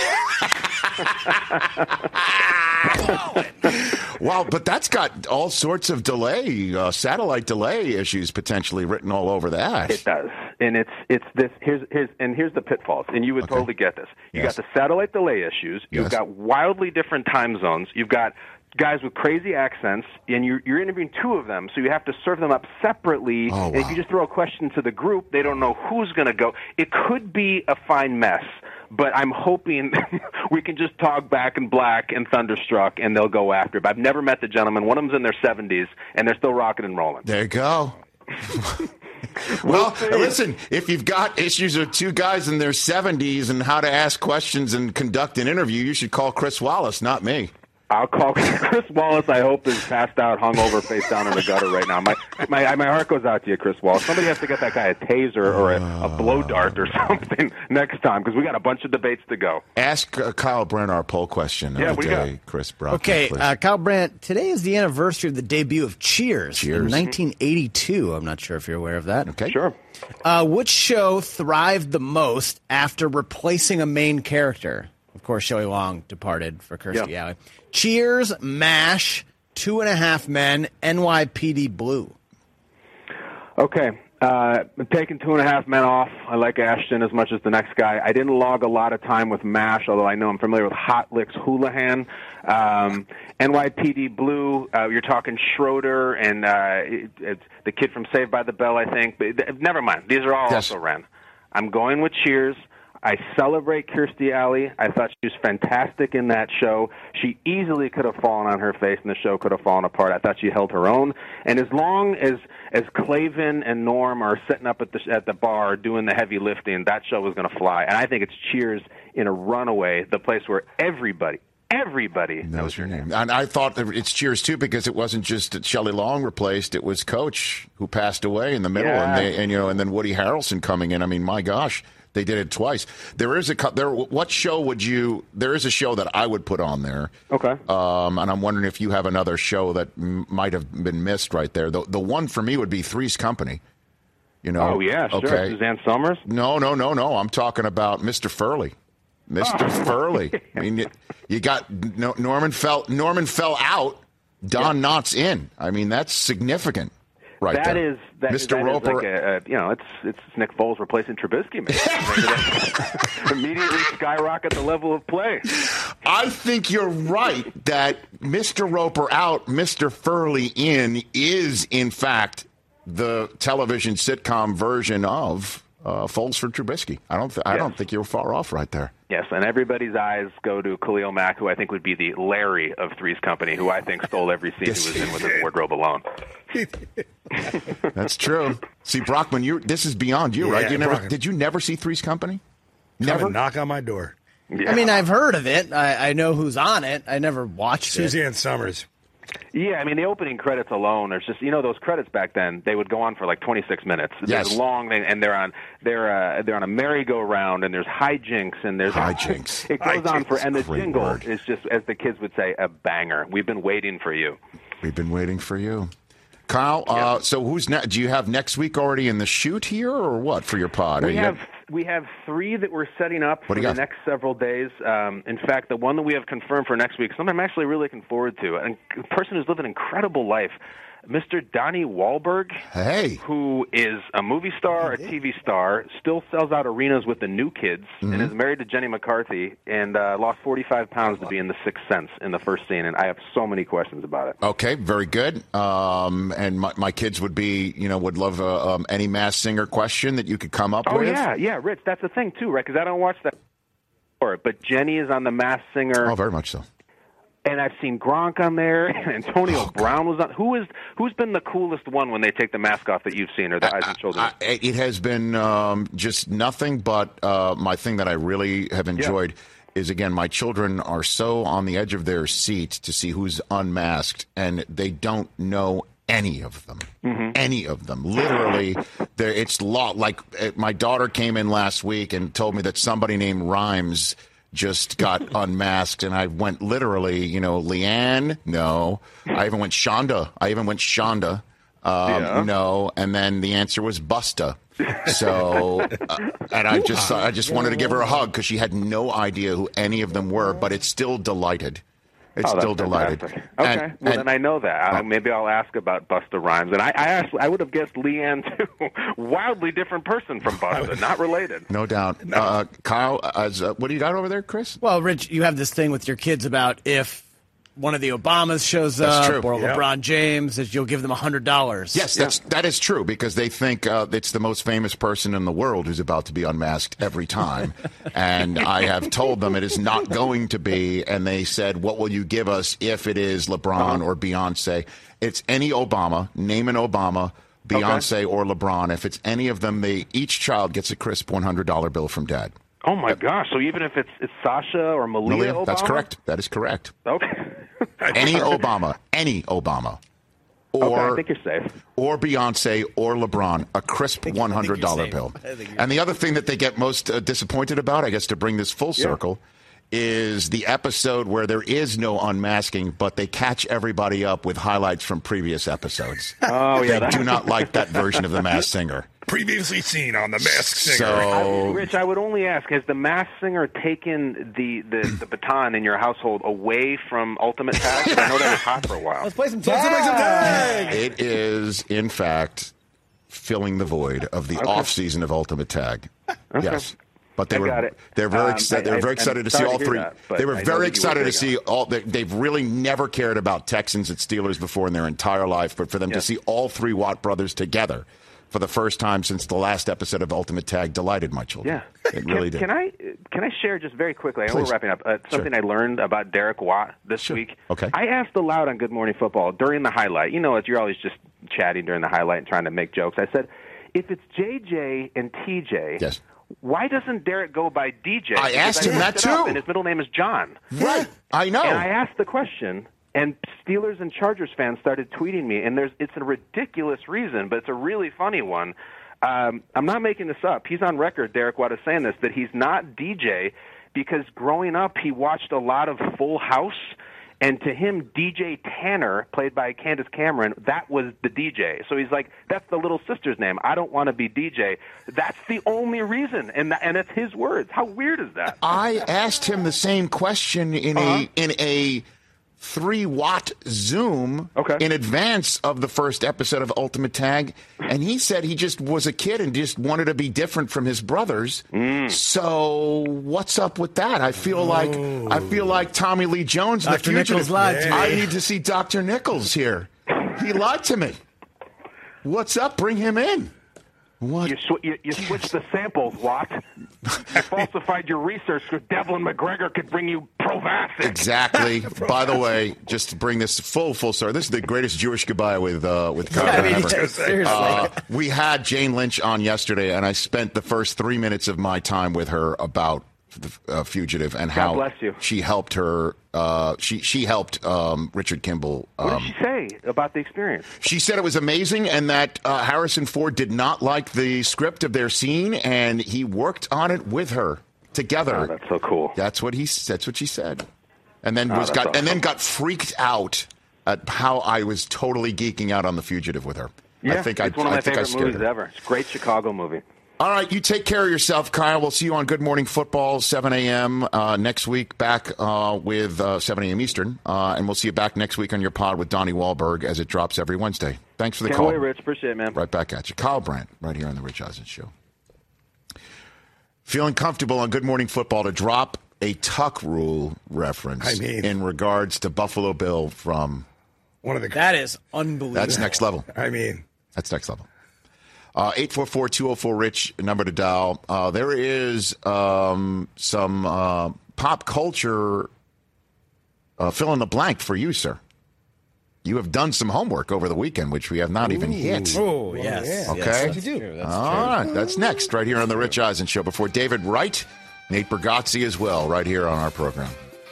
Wow, but that's got all sorts of delay, uh, satellite delay issues potentially written all over that. It does, and it's it's this. Here's here's and here's the pitfalls, and you would Okay. totally get this. You Yes. got the satellite delay issues. You've Yes. got wildly different time zones. You've got guys with crazy accents, and you're you're interviewing two of them, so you have to serve them up separately. Oh, And if wow. you just throw a question to the group, they don't know who's going to go. It could be a fine mess. But I'm hoping we can just talk Back in Black and Thunderstruck, and they'll go after it. But I've never met the gentleman. One of them's in their seventies, and they're still rocking and rolling. There you go. Well, listen, if you've got issues with two guys in their seventies and how to ask questions and conduct an interview, you should call Chris Wallace, not me. I'll call Chris Wallace. I hope is passed out, hungover, face down in the gutter right now. My my my heart goes out to you, Chris Wallace. Somebody has to get that guy a taser or a, a blow dart or something next time because we got a bunch of debates to go. Ask uh, Kyle Brent our poll question Yeah, of what the do you day, got? Chris Brown. Okay, uh, Kyle Brandt, today is the anniversary of the debut of Cheers, Cheers. in nineteen eighty-two. I'm not sure if you're aware of that. Okay. Sure. Uh, which show thrived the most after replacing a main character? Of course, Shelley Long departed for Kirstie Yeah. Alley. Cheers, MASH, Two and a Half Men, N Y P D Blue. Okay. Uh, I'm taking Two and a Half Men off. I like Ashton as much as the next guy. I didn't log a lot of time with MASH, although I know I'm familiar with Hot Licks Houlihan. Um, N Y P D Blue, uh, you're talking Schroeder and uh, it, it's the kid from Saved by the Bell, I think. But th- never mind. These are all Yes. also ran. I'm going with Cheers. I celebrate Kirstie Alley. I thought she was fantastic in that show. She easily could have fallen on her face, and the show could have fallen apart. I thought she held her own. And as long as as Clavin and Norm are sitting up at the at the bar doing the heavy lifting, that show was going to fly. And I think it's Cheers in a runaway, the place where everybody, everybody knows your name. And I thought that it's Cheers, too, because it wasn't just that Shelley Long replaced. It was Coach who passed away in the middle, Yeah. and, they, and you know, and then Woody Harrelson coming in. I mean, my gosh. They did it twice. There is a cou- there. What show would you? There is a show that I would put on there. Okay. Um, and I'm wondering if you have another show that m- might have been missed right there. The the one for me would be Three's Company. You know. Oh, yeah, sure. Okay. Suzanne Summers? No, no, no, no. I'm talking about Mister Furley. Mister Oh. Furley. I mean, you, you got no, Norman fell. Norman fell out. Don Knotts in. I mean, that's significant. Right That there. is that, Mister that is Roper. like a, a, you know, it's it's Nick Foles replacing Trubisky. Maybe. Immediately skyrocket the level of play. I think you're right that Mister Roper out, Mister Furley in is, in fact, the television sitcom version of uh, Foles for Trubisky. I don't, th- I Yes. don't think you're far off right there. Yes, and everybody's eyes go to Khalil Mack, who I think would be the Larry of Three's Company, who I think stole every scene Yes. he was in with his wardrobe alone. That's true. See, Brockman, you this is beyond you, Yeah, right? You never Brockman. did you never see Three's Company? Come Never. and knock on my door. Yeah. I mean, I've heard of it. I, I know who's on it. I never watched it. Suzanne Summers. Yeah, I mean, the opening credits alone, there's just, you know, those credits back then, they would go on for like twenty-six minutes. Yes. They're long, and they're on they're uh, they're on a merry-go-round, and there's hijinks, and there's Hijinks. It goes on for, Hijinks. and the Great jingle word. is just, as the kids would say, a banger. We've been waiting for you. We've been waiting for you. Kyle, uh, so who's ne- do you have next week already in the shoot here, or what for your pod? Are We you- have we have three that we're setting up What for do the you got? next several days. Um, in fact, the one that we have confirmed for next week, something I'm actually really looking forward to, and a person who's lived an incredible life. Mister Donnie Wahlberg, hey, who is a movie star, a T V star, still sells out arenas with the New Kids, mm-hmm. and is married to Jenny McCarthy, and uh, lost forty-five pounds to be in The Sixth Sense in the first scene, and I have so many questions about it. Okay, very good. Um, and my, my kids would be, you know, would love uh, um, any Masked Singer question that you could come up oh, with. Oh, yeah, yeah, Rich, that's the thing, too, right, because I don't watch that, but Jenny is on The Masked Singer. Oh, very much so. And I've seen Gronk on there, and Antonio oh, Brown was on. Who is who's been the coolest one when they take the mask off that you've seen, or the Eyes and Shoulders? I, I, it has been um, just nothing but uh, my thing that I really have enjoyed yeah. is again my children are so on the edge of their seat to see who's unmasked, and they don't know any of them, mm-hmm. any of them. Literally, there it's law. Like my daughter came in last week and told me that somebody named Rhymes just got unmasked, and I went literally, you know, Leanne, no. I even went Shonda. I even went Shonda, um, yeah. no. And then the answer was Busta. So, uh, and I just, I just wanted to give her a hug because she had no idea who any of them were, but it's still delighted. It's oh, still delighted. Fantastic. And, okay, well and, then I know that. Uh, Maybe I'll ask about Busta Rhymes. And I, I asked, I would have guessed Leanne too. Wildly different person from Busta, not related. No doubt. No. Uh, Kyle, as, uh, what do you got over there, Chris? Well, Rich, you have this thing with your kids about if one of the Obamas shows that's up true. or yeah. LeBron James, that you'll give them one hundred dollars. Yes, that's, yeah. that is true because they think uh, it's the most famous person in the world who's about to be unmasked every time. And I have told them it is not going to be. And they said, what will you give us if it is LeBron uh-huh. or Beyonce? It's any Obama. Name an Obama, Beyonce, okay. or LeBron. If it's any of them, they each child gets a crisp one hundred dollar bill from Dad. Oh, my gosh. So even if it's, it's Sasha or Malia, Malia Obama? That's correct. That is correct. Okay. Any Obama. Any Obama. Or, okay, I think you're safe. Or Beyonce or LeBron, a crisp one hundred dollar bill. And the other thing that they get most uh, disappointed about, I guess to bring this full circle, yeah. is the episode where there is no unmasking, but they catch everybody up with highlights from previous episodes. Oh, yeah. They do not like that version of The Masked Singer. Previously seen on The Masked Singer. So, I, Rich, I would only ask, has The Masked Singer taken the, the, the baton in your household away from Ultimate Tag? I know that was hot for a while. Let's play some tag. Let's play some tag. It is, in fact, filling the void of the okay. off-season of Ultimate Tag. Okay. Yes. But they I were got it. they're very um, excited. They were very excited to see all to three. That, they were very excited to see all. They, they've really never cared about Texans and Steelers before in their entire life, but for them yeah. to see all three Watt brothers together for the first time since the last episode of Ultimate Tag delighted my children. Yeah, it really can, did. Can I can I share just very quickly? I know Please. we're wrapping up. Uh, something sure. I learned about Derek Watt this sure. week. Okay. I asked aloud on Good Morning Football during the highlight. You know, as you're always just chatting during the highlight and trying to make jokes. I said, if it's J J and T J. Yes. Why doesn't Derek go by D J? I asked him that too. And his middle name is John. Right. I know. And I asked the question, and Steelers and Chargers fans started tweeting me, and there's it's a ridiculous reason, but it's a really funny one. Um, I'm not making this up. He's on record, Derek Watt is saying this, that he's not D J because growing up he watched a lot of Full House, and to him, D J Tanner, played by Candace Cameron, that was the D J. So he's like, that's the little sister's name. I don't want to be D J. That's the only reason, and and it's his words. How weird is that? I asked him the same question in uh-huh. a in a three watt Zoom okay. in advance of the first episode of Ultimate Tag, and he said he just was a kid and just wanted to be different from his brothers. Mm. So what's up with that? I feel oh. like I feel like Tommy Lee Jones in the fugitive. Lied to me. I need to see Doctor Nichols here. He lied to me. What's up? Bring him in. What? You, sw- you, you switched the samples, Watt. You falsified your research so Devlin McGregor could bring you Provasic. Exactly. By the way, just to bring this full, full story, this is the greatest Jewish goodbye with uh, with Kyle. Yeah, I mean, ever. seriously. Uh, we had Jane Lynch on yesterday, and I spent the first three minutes of my time with her about the uh, fugitive and God how bless you. she helped her. Uh, she she helped um, Richard Kimball. Um, what did she say about the experience? She said it was amazing, and that uh, Harrison Ford did not like the script of their scene, and he worked on it with her together. Oh, that's so cool. That's what he. That's what she said, and then oh, was got awesome. and then got freaked out at how I was totally geeking out on The Fugitive with her. Yeah, I think it's I, one of my I think favorite I scared movies her. ever. It's a great Chicago movie. All right, you take care of yourself, Kyle. We'll see you on Good Morning Football, seven a.m. Uh, next week, back uh, with uh, seven a.m. Eastern. Uh, and we'll see you back next week on your pod with Donnie Wahlberg as it drops every Wednesday. Thanks for the Can't call. wait, Rich. Appreciate it, man. Right back at you. Kyle Brandt, right here on The Rich Eisen Show. Feeling comfortable on Good Morning Football to drop a Tuck Rule reference I mean, in regards to Buffalo Bill from... one of the That is unbelievable. That's next level. I mean... That's next level. Uh, eight four four, two oh four, RICH, number to dial. Uh, there is um, some uh, pop culture uh, fill in the blank for you, sir. You have done some homework over the weekend, which we have not Ooh. even hit. Oh, yes. Yeah. Okay. Yes, that's true. That's All true. right. That's next, right here on The Rich Eisen Show. Before David Wright, Nate Bargatze as well, right here on our program.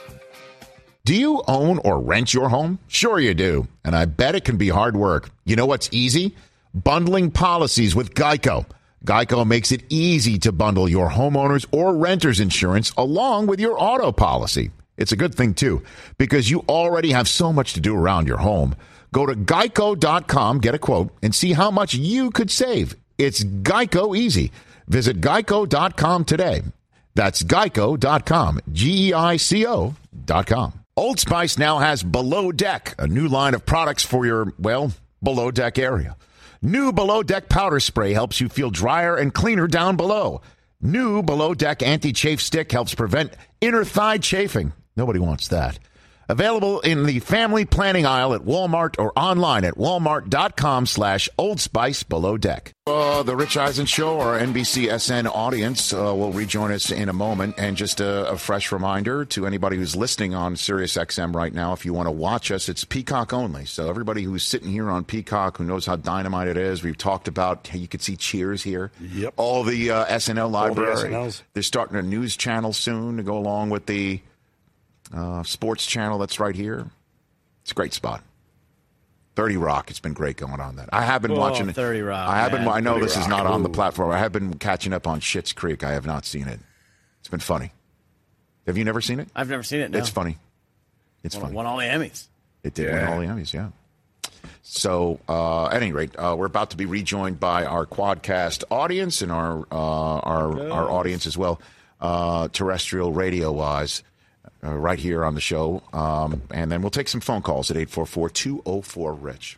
Do you own or rent your home? Sure you do. And I bet it can be hard work. You know what's easy? Bundling policies with Geico. Geico makes it easy to bundle your homeowners or renters insurance along with your auto policy. It's a good thing, too, because you already have so much to do around your home. Go to geico dot com, get a quote, and see how much you could save. It's Geico easy. Visit geico dot com today. That's geico dot com, G E I C O dot com. Old Spice now has Below Deck, a new line of products for your, well, below deck area. New Below Deck Powder Spray helps you feel drier and cleaner down below. New Below Deck Anti-Chafe Stick helps prevent inner thigh chafing. Nobody wants that. Available in the family planning aisle at Walmart or online at walmart.com slash Old Spice Below Deck. Uh, the Rich Eisen Show, our N B C S N audience, uh, will rejoin us in a moment. And just a, a fresh reminder to anybody who's listening on Sirius X M right now, if you want to watch us, it's Peacock only. So everybody who's sitting here on Peacock, who knows how dynamite it is, we've talked about, hey, you could see Cheers here. Yep. All the uh, S N L library. the S N Ls. They're starting a news channel soon to go along with the uh, sports channel that's right here. It's a great spot. thirty Rock. It's been great going on that. I have been oh, watching it. thirty Rock. I have been. I know this Rock. is not on the Ooh. platform. I have been catching up on Schitt's Creek. I have not seen it. It's been funny. Have you never seen it? I've never seen it, no. It's funny. It's won, funny. Won all the Emmys. It did Yeah. win all the Emmys, yeah. So, uh, at any rate, uh, we're about to be rejoined by our Quadcast audience and our uh, our, Yes. our audience as well, uh, terrestrial radio-wise, uh, right here on the show. Um, and then we'll take some phone calls at eight four four, two oh four, RICH.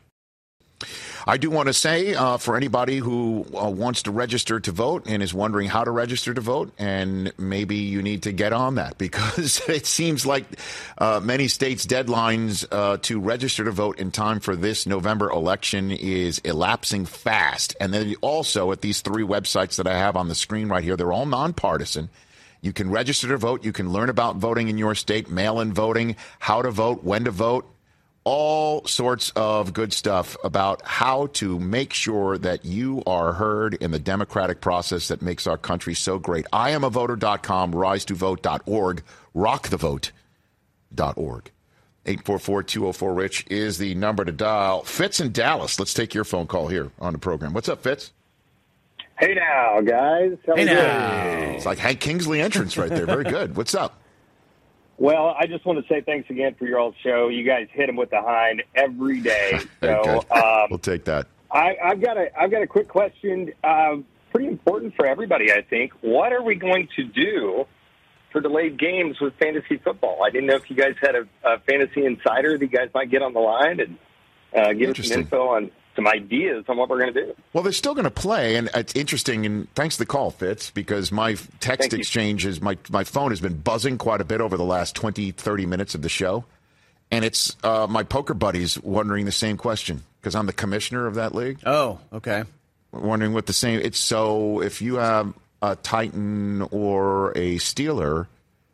I do want to say, uh, for anybody who uh, wants to register to vote and is wondering how to register to vote, and maybe you need to get on that because it seems like uh, many states' deadlines uh, to register to vote in time for this November election is elapsing fast. And then also at these three websites that I have on the screen right here, they're all nonpartisan. You can register to vote. You can learn about voting in your state, mail-in voting, how to vote, when to vote. All sorts of good stuff about how to make sure that you are heard in the democratic process that makes our country so great. I am a voter dot com, rise to vote dot org, rock the vote dot org. eight four four, two oh four, RICH is the number to dial. Fitz in Dallas, let's take your phone call here on the program. What's up, Fitz? Hey now, guys. How Hey we doing? now. It's like Hank Kingsley entrance right there. Very good. What's up? Well, I just want to say thanks again for your old show. You guys hit them with the hind every day. Very So good. um, We'll take that. I, I've got a I've got a quick question. Uh, pretty important for everybody, I think. What are we going to do for delayed games with fantasy football? I didn't know if you guys had a, a fantasy insider that you guys might get on the line and uh, give us some info on some ideas on what we're going to do. Well, they're still going to play, and it's interesting, and thanks to the call, Fitz, because my text Thank you. exchange is, my, my phone has been buzzing quite a bit over the last twenty, thirty minutes of the show, and it's uh, my poker buddies wondering the same question, because I'm the commissioner of that league. Oh, okay. Wondering what the same, it's so if you have a Titan or a Steeler,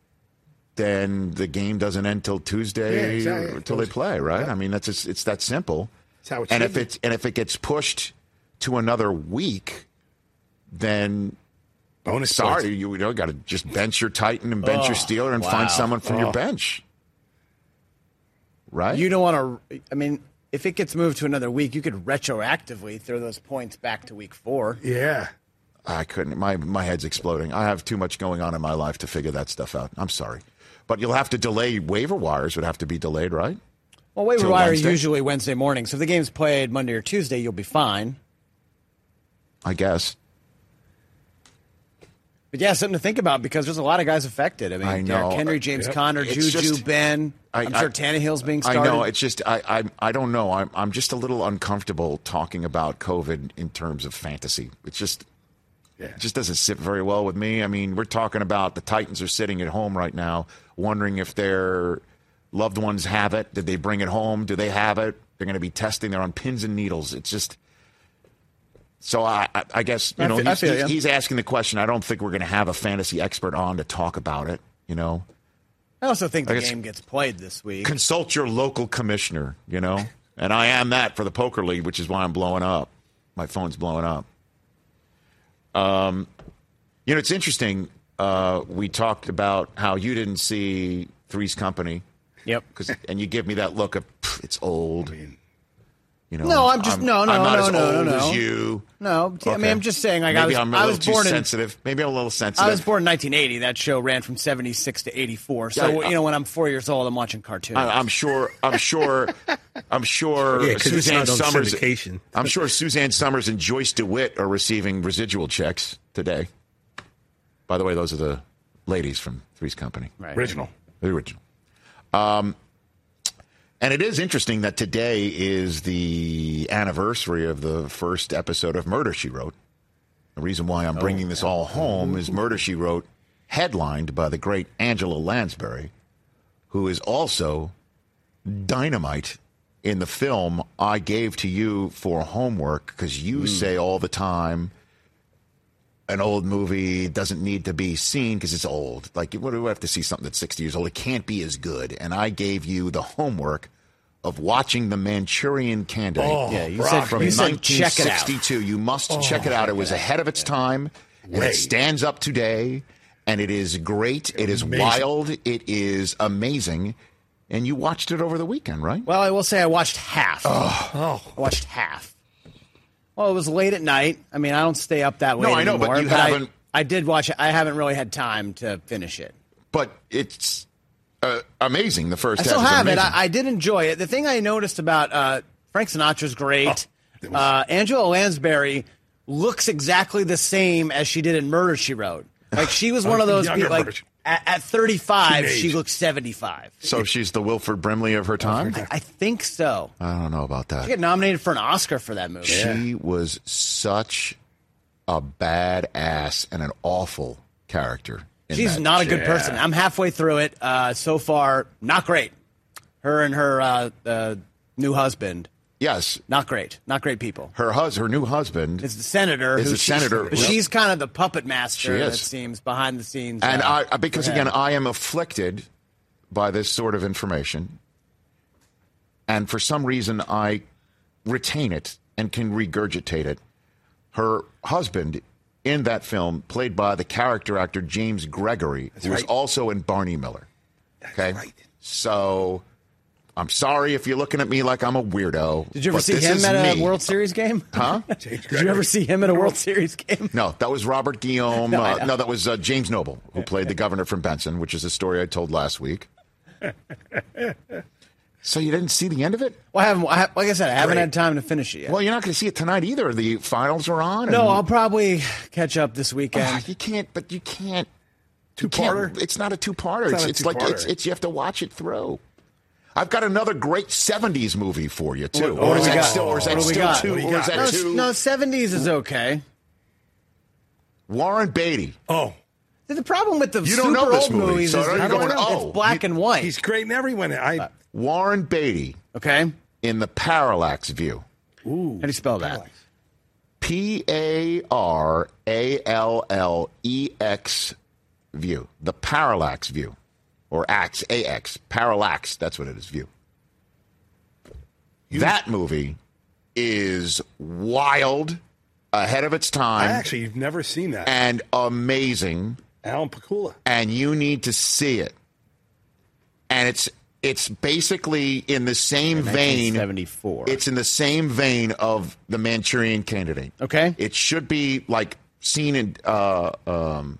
then the game doesn't end till Tuesday, Yeah, exactly. until they play, right? I mean, that's just, it's that simple. That's how it and should if be. it's and if it gets pushed to another week, then Bonus sorry, points. you, you know, got to just bench your Titan and bench your Oh, Steeler and wow. find someone from your Oh. bench, right? You don't want to. I mean, if it gets moved to another week, you could retroactively throw those points back to week four. Yeah. I couldn't. My my head's exploding. I have too much going on in my life to figure that stuff out. I'm sorry, but you'll have to delay waiver wires. Would have to be delayed, right? Well, waiver Till wire Wednesday? usually Wednesday morning. So if the game's played Monday or Tuesday, you'll be fine. I guess. But yeah, something to think about because there's a lot of guys affected. I mean, I know. Derrick Henry, James Yep. Conner, It's Juju, just- Ben. I- I'm sure I- Tannehill's being started. I know. It's just I I, I don't know. I'm I'm just a little uncomfortable talking about COVID in terms of fantasy. It's just it just doesn't sit very well with me. I mean, we're talking about the Titans are sitting at home right now, wondering if their loved ones have it. Did they bring it home? Do they have it? They're going to be testing. They're on pins and needles. It's just. So I, I, I guess you I know feel- I he's, feel he's, ya. he's asking the question. I don't think we're going to have a fantasy expert on to talk about it. You know, I also think I the guess- game gets played this week. consult your local commissioner. You know, and I am that for the poker league, which is why I'm blowing up. My phone's blowing up. Um, you know, it's interesting. Uh, we talked about how you didn't see Three's Company. Yep. Cause, and you give me that look of "Pff, it's old. You know, No, I'm just- no, no, I'm not no, as no, old no, as no. you. No, t- I mean, Okay. I'm just saying. Like Maybe I was, I'm a I little was too born in. sensitive. Maybe I'm a little sensitive. I was born in nineteen eighty. That show ran from seventy-six to eighty-four. So Yeah, I- you know, when I'm four years old, I'm watching cartoons. I, I'm sure. I'm sure. I'm sure. Yeah, 'cause it's Suzanne not on Summers. syndication. I'm sure Suzanne Summers and Joyce DeWitt are receiving residual checks today. By the way, those are the ladies from Three's Company. Right. Original. The original. Um, and it is interesting that today is the anniversary of the first episode of Murder, She Wrote. The reason why I'm bringing this all home is Murder, She Wrote, headlined by the great Angela Lansbury, who is also dynamite in the film I gave to you for homework because you say all the time an old movie doesn't need to be seen because it's old. Like, what do we have to see something that's sixty years old? It can't be as good. And I gave you the homework of watching The Manchurian Candidate Oh, Yeah, you Brock, said- from you said check it out. nineteen sixty-two. You must check it out. It was ahead of its time, and Way. it stands up today, and it is great. It is Amazing. wild. It is amazing. And you watched it over the weekend, right? Well, I will say I watched half. Oh. I watched half. Well, it was late at night. I mean, I don't stay up that late No, I know, but anymore, you I- haven't- I, did watch it. I haven't really had time to finish it. But it's uh, amazing. The first I still half is have it. amazing. I, I did enjoy it. The thing I noticed about uh, Frank Sinatra's great. Oh, uh, Angela Lansbury looks exactly the same as she did in Murder, She Wrote. Like she was one of those Younger people. Like version. at, at thirty-five, Teenage. she looks seventy-five. So she's the Wilford Brimley of her time? I think so. I don't know about that. She got nominated for an Oscar for that movie. She was such a badass and an awful character. in She's that. not a good person. I'm halfway through it. Uh, so far, not great. Her and her uh, uh, new husband, Yes. not great. Not great people. Her hus- her new husband. It's the senator. Is who the she's- senator. But she's kind of the puppet master, She it is. seems, behind the scenes. And uh, I, because for again, him. I am afflicted by this sort of information. And for some reason, I retain it and can regurgitate it. Her husband in that film, played by the character actor James Gregory, who was right. also in Barney Miller. Okay. right. So I'm sorry if you're looking at me like I'm a weirdo. Did you ever but see this him is at a me. World Series game? Huh? Did you ever see him at a World Series game? No, that was Robert Guillaume. No, I uh, know. no, that was uh, James Noble, who played the governor from Benson, which is a story I told last week. So you didn't see the end of it? Well, I haven't. I, ha- like I said, I haven't Great. had time to finish it yet. Well, you're not going to see it tonight either. The finals are on. no, and- I'll probably catch up this weekend. Ah, you can't, but you can't. You can't. Two-parter? It's not a two-parter. It's It's, not a it's like it's, two-parter. it's you have to watch it through. I've got another great seventies movie for you too. What- what or do is we that got? still, or is that What do we still got? two? What do you Or is got? that no, two? no, seventies is okay. Warren Beatty. Oh. The problem with the You super don't know this old movie, movies so is you're it's- going, it's oh, black and white. He's great in everyone. I Warren Beatty Okay, in The Parallax View. how do you spell that? P A R A L L E X View. The Parallax View. Or Ax, A X. Parallax. That's what it is, View. That movie is wild, ahead of its I time, actually have never seen that. and amazing, Alan Pakula. and you need to see it. And it's it's basically in the same vein. seventy-four. It's in the same vein of The Manchurian Candidate. Okay. It should be like seen in uh, um,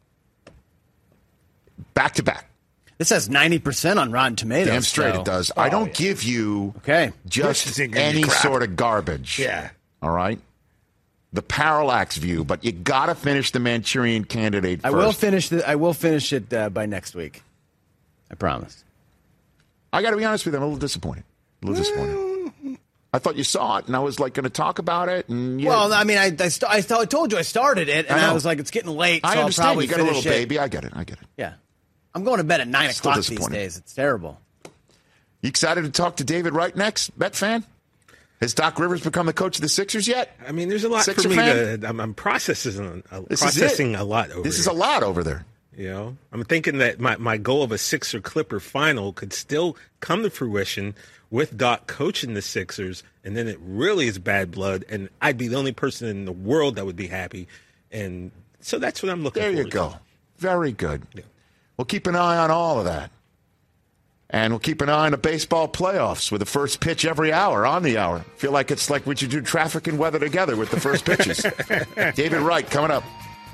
back to back. This has ninety percent on Rotten Tomatoes. Damn straight so- it does. I don't give you Okay. This just isn't gonna be any crap. sort of garbage. Yeah. All right. the parallax view, but you got to finish the Manchurian Candidate first. I will finish the, I will finish it uh, by next week. I promise. I got to be honest with you. I'm a little disappointed. A little disappointed. I thought you saw it, and I was like going to talk about it. And you well, I mean, I I, st- I, st- I told you I started it, and I, I was like, it's getting late. So I understand. I'll probably You got a little it. baby. I get it. I get it. Yeah, I'm going to bed at nine Still o'clock these days. It's terrible. You excited to talk to David Wright next, Bet fan? Has Doc Rivers become the coach of the Sixers yet? I mean, there's a lot Sixer for me fan? to. I'm, I'm processing, uh, This processing is it. a lot over This here. is a lot over there. You know, I'm thinking that my, my goal of a Sixer Clipper final could still come to fruition with Doc coaching the Sixers, and then it really is bad blood, and I'd be the only person in the world that would be happy. And so that's what I'm looking for. There you go. Very good. Yeah. We'll keep an eye on all of that. And we'll keep an eye on the baseball playoffs with the first pitch every hour, on the hour. Feel like it's like we should do traffic and weather together with the first pitches. David Wright coming up.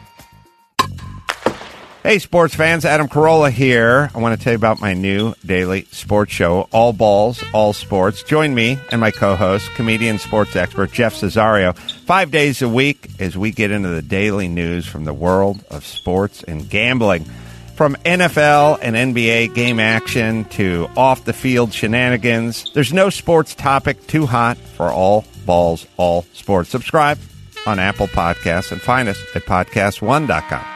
Hey, sports fans, Adam Carolla here. I want to tell you about my new daily sports show, All Balls, All Sports. Join me and my co-host, comedian, sports expert Jeff Cesario, five days a week as we get into the daily news from the world of sports and gambling. From N F L and N B A game action to off-the-field shenanigans, there's no sports topic too hot for All Balls, All Sports. Subscribe on Apple Podcasts and find us at podcast one dot com.